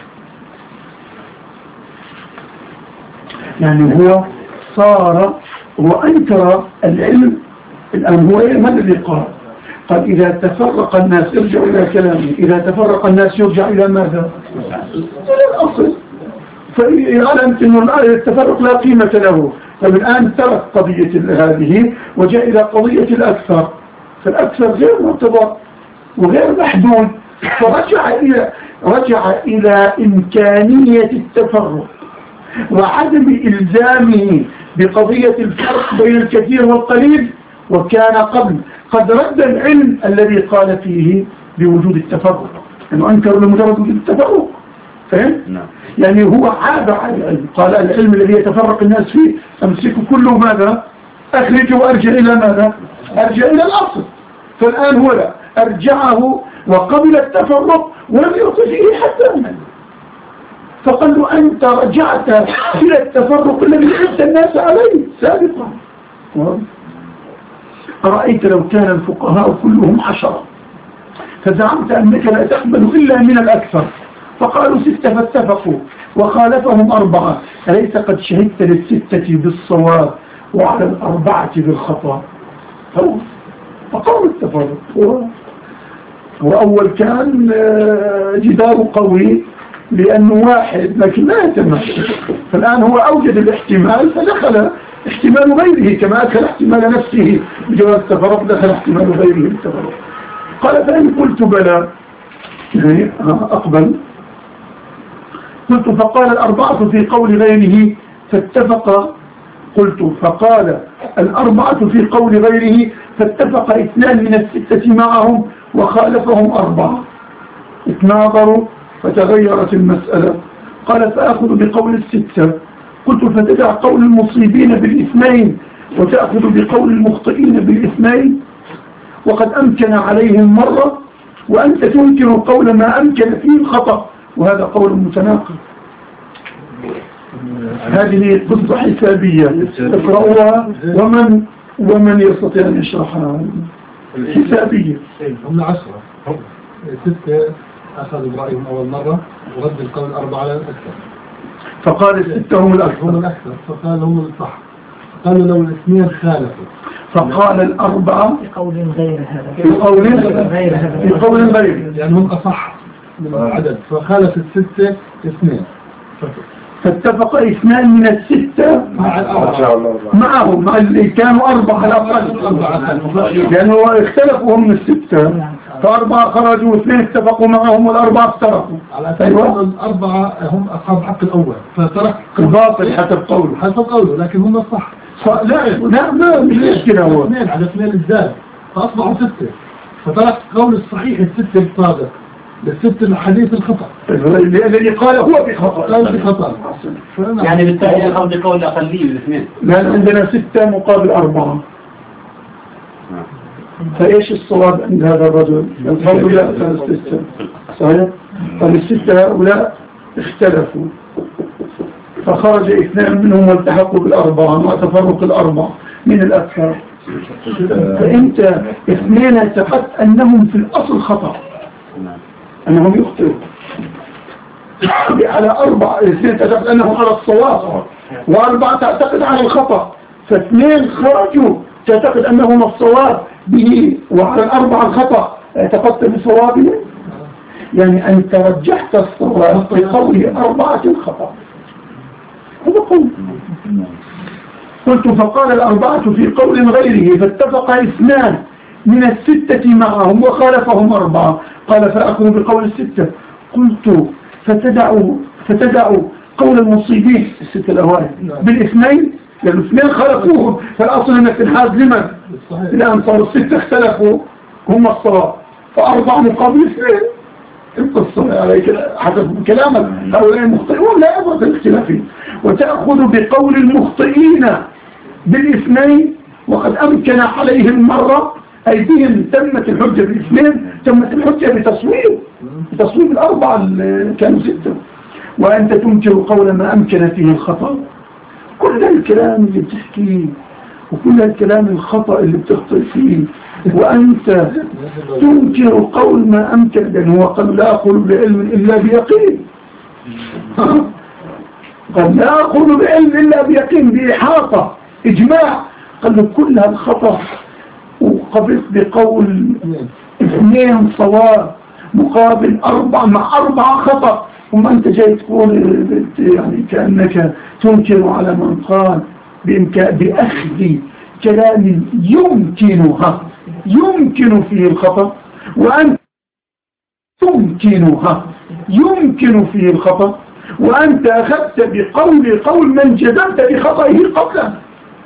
يعني هو صار وأنكر العلم. الآن هو ما الذي قال؟ قال إذا تفرق الناس ارجع إلى كلامه، إذا تفرق الناس يرجع إلى ماذا؟ إلى الأصل. فإذا علمت أن التفرق لا قيمة له، طيب الآن ترك قضية هذه وجاء إلى قضية الأكثر، فالأكثر غير معتبر وغير محدود، فرجع إلى رجع إلى إمكانية التفرق وعدم إلزامه بقضية الفرق بين الكثير والقليل، وكان قبل قد رد العلم الذي قال فيه بوجود التفرق، أنه أنكر لمجرد وجود التفرق، فهم؟ نعم. يعني هو عاب على العلم، قال العلم الذي يتفرق الناس فيه أمسكه كله ماذا؟ أخرجه وأرجع إلى ماذا؟ أرجع إلى الأصل. فالآن هو لا أرجعه وقبل التفرق ولم يعطي فيه حتى أمن، فقال له أنت رجعت إلى التفرق الذي عدت الناس عليه سابقا. أرأيت لو كان الفقهاء كلهم عشرة فزعمت أنك لا تقبل إلا من الأكثر، فقالوا ستة فاتفقوا وخالفهم أربعة، أليس قد شهدت للستة بالصواب وعلى الأربعة بالخطأ؟ فقالوا التفرق. وأول كان جدار قوي لأنه واحد لكن لا يتمثل، فالآن هو أوجد الاحتمال فدخل احتمال غيره كما أدخل احتمال نفسه بجواز التفرق، دخل احتمال غيره بالتفرق. قال فإن قلت بلى يعني أقبل، قلت فقال الأربعة في قول غيره فاتفق، قلت فقال الأربعة في قول غيره فاتفق اثنان من الستة معهم وخالفهم أربعة، اتناظروا فتغيرت المسألة. قال فأخذ بقول الستة، قلت فتدع قول المصيبين بالاثنين وتأخذ بقول المخطئين بالاثنين، وقد أمكن عليهم مرة وأنت تنكر قول ما أمكن فيه الخطأ، وهذا قول متناقض. هذه قصة حسابية اقرأوها، ومن ومن يستطيع أن يشرحها؟ حسابية. هم عشرة، ستة أخذوا برأيهم أول مرة ورد القول أربعة على الأكثر، فقال الستة هم الأكثر هم الأكثر فقال هم الصح، قالوا لو الاثنين خالفوا، فقال الأربعة في قول غير هذا في قول غير هذا في قول غير يعني هم أصح من العدد، فخالف الستة اثنين، فاتفق اثنان من الستة مع الأربعة معهم مع اللي كانوا أربعة على الأقل، لأنه اختلفوا هم الستة، فأربعة خرجوا واثنين اتفقوا معهم والأربعة افترقوا. أيوة الأربعة هم أصحاب حق الأول، فترك الباطل حسب قوله حسب قوله لكن هم الصح. لا لا لا مش مشكلة، هو اثنين على اثنين الزاد فأصبحوا ستة، فترك قول الصحيح الستة الصادق للست الحديث الخطأ الذي قال هو بخطأ، قال بخطأ. يعني بالتالي يأخذ بقول أقلية الاثنين، لأن عندنا ستة مقابل أربعة، فإيش الصواب عند هذا الرجل؟ هؤلاء الستة صحيح؟ فالستة هؤلاء اختلفوا فخرج اثنان منهم والتحقوا بالأربعة مع تفرق الأربعة من الأكثر، فأنت اثنين اعتقدت أنهم في الأصل خطأ، أنهم يخطئوا على أربعة، اثنين تعتقد أنهم على الصواب وأربعة تعتقد على الخطأ، فاثنين خرجوا تعتقد أنهم الصواب به وعلى الأربعة الخطأ، اعتقدت بصوابه، يعني أنت رجحت الصواب في قول أربعة الخطأ. هذا قول. قلت فقال الأربعة في قول غيره فاتفق اثنان من الستة معهم وخالفهم أربعة، قال فأخذ بقول الستة، قلت فتدعوا فتدعوا قول المصيبين الستة الأوائل بالاثنين، لأن الاثنين خلقوهم، فالأصل أنك تنحاز لمن؟ الآن صاروا الستة اختلفوا هم الصواب، فأربعة مقابل اثنين، القصة عليك حسب كلامك هؤلاء المخطئون لا يبرد الاختلافين، وتأخذ بقول المخطئين بالاثنين وقد أمكن عليهم مرة، أيديهم تمت الحجة بالاثنين، تمت الحجة بتصويب بتصويب الأربعة اللي كانوا ستة، وأنت تنكر قول ما أمكن فيه الخطأ. كل الكلام اللي بتحكيه وكل الكلام الخطأ اللي بتخطئ فيه، وأنت تنكر قول ما أمكن، لأنه هو قال لا أقول بعلم إلا بيقين قال لا أقول بعلم إلا بيقين، بإحاطة إجماع، قال له كل هالخطأ وقبلت بقول اثنين صواب مقابل أربعة مع أربعة خطأ، وما أنت جاي تقول يعني كأنك تنكر على من قال بإمكان بأخذ كلام يمكنها يمكن فيه الخطأ، وأنت تمكنها يمكن فيه الخطأ، وأنت أخذت بقول قول من جزمت بخطئه قبله.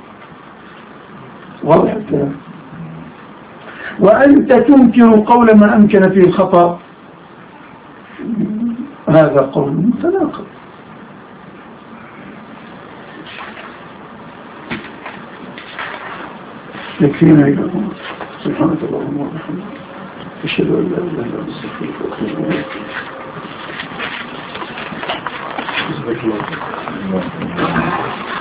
واضح الكلام. وأنت تنكر قول ما أمكن فيه الخطأ، هذا قول متناقض. يكفينا إلى الله. سبحانك اللهم وبحمدك، أشهد أن لا إله إلا أنت، أستغفرك وأتوب إليك.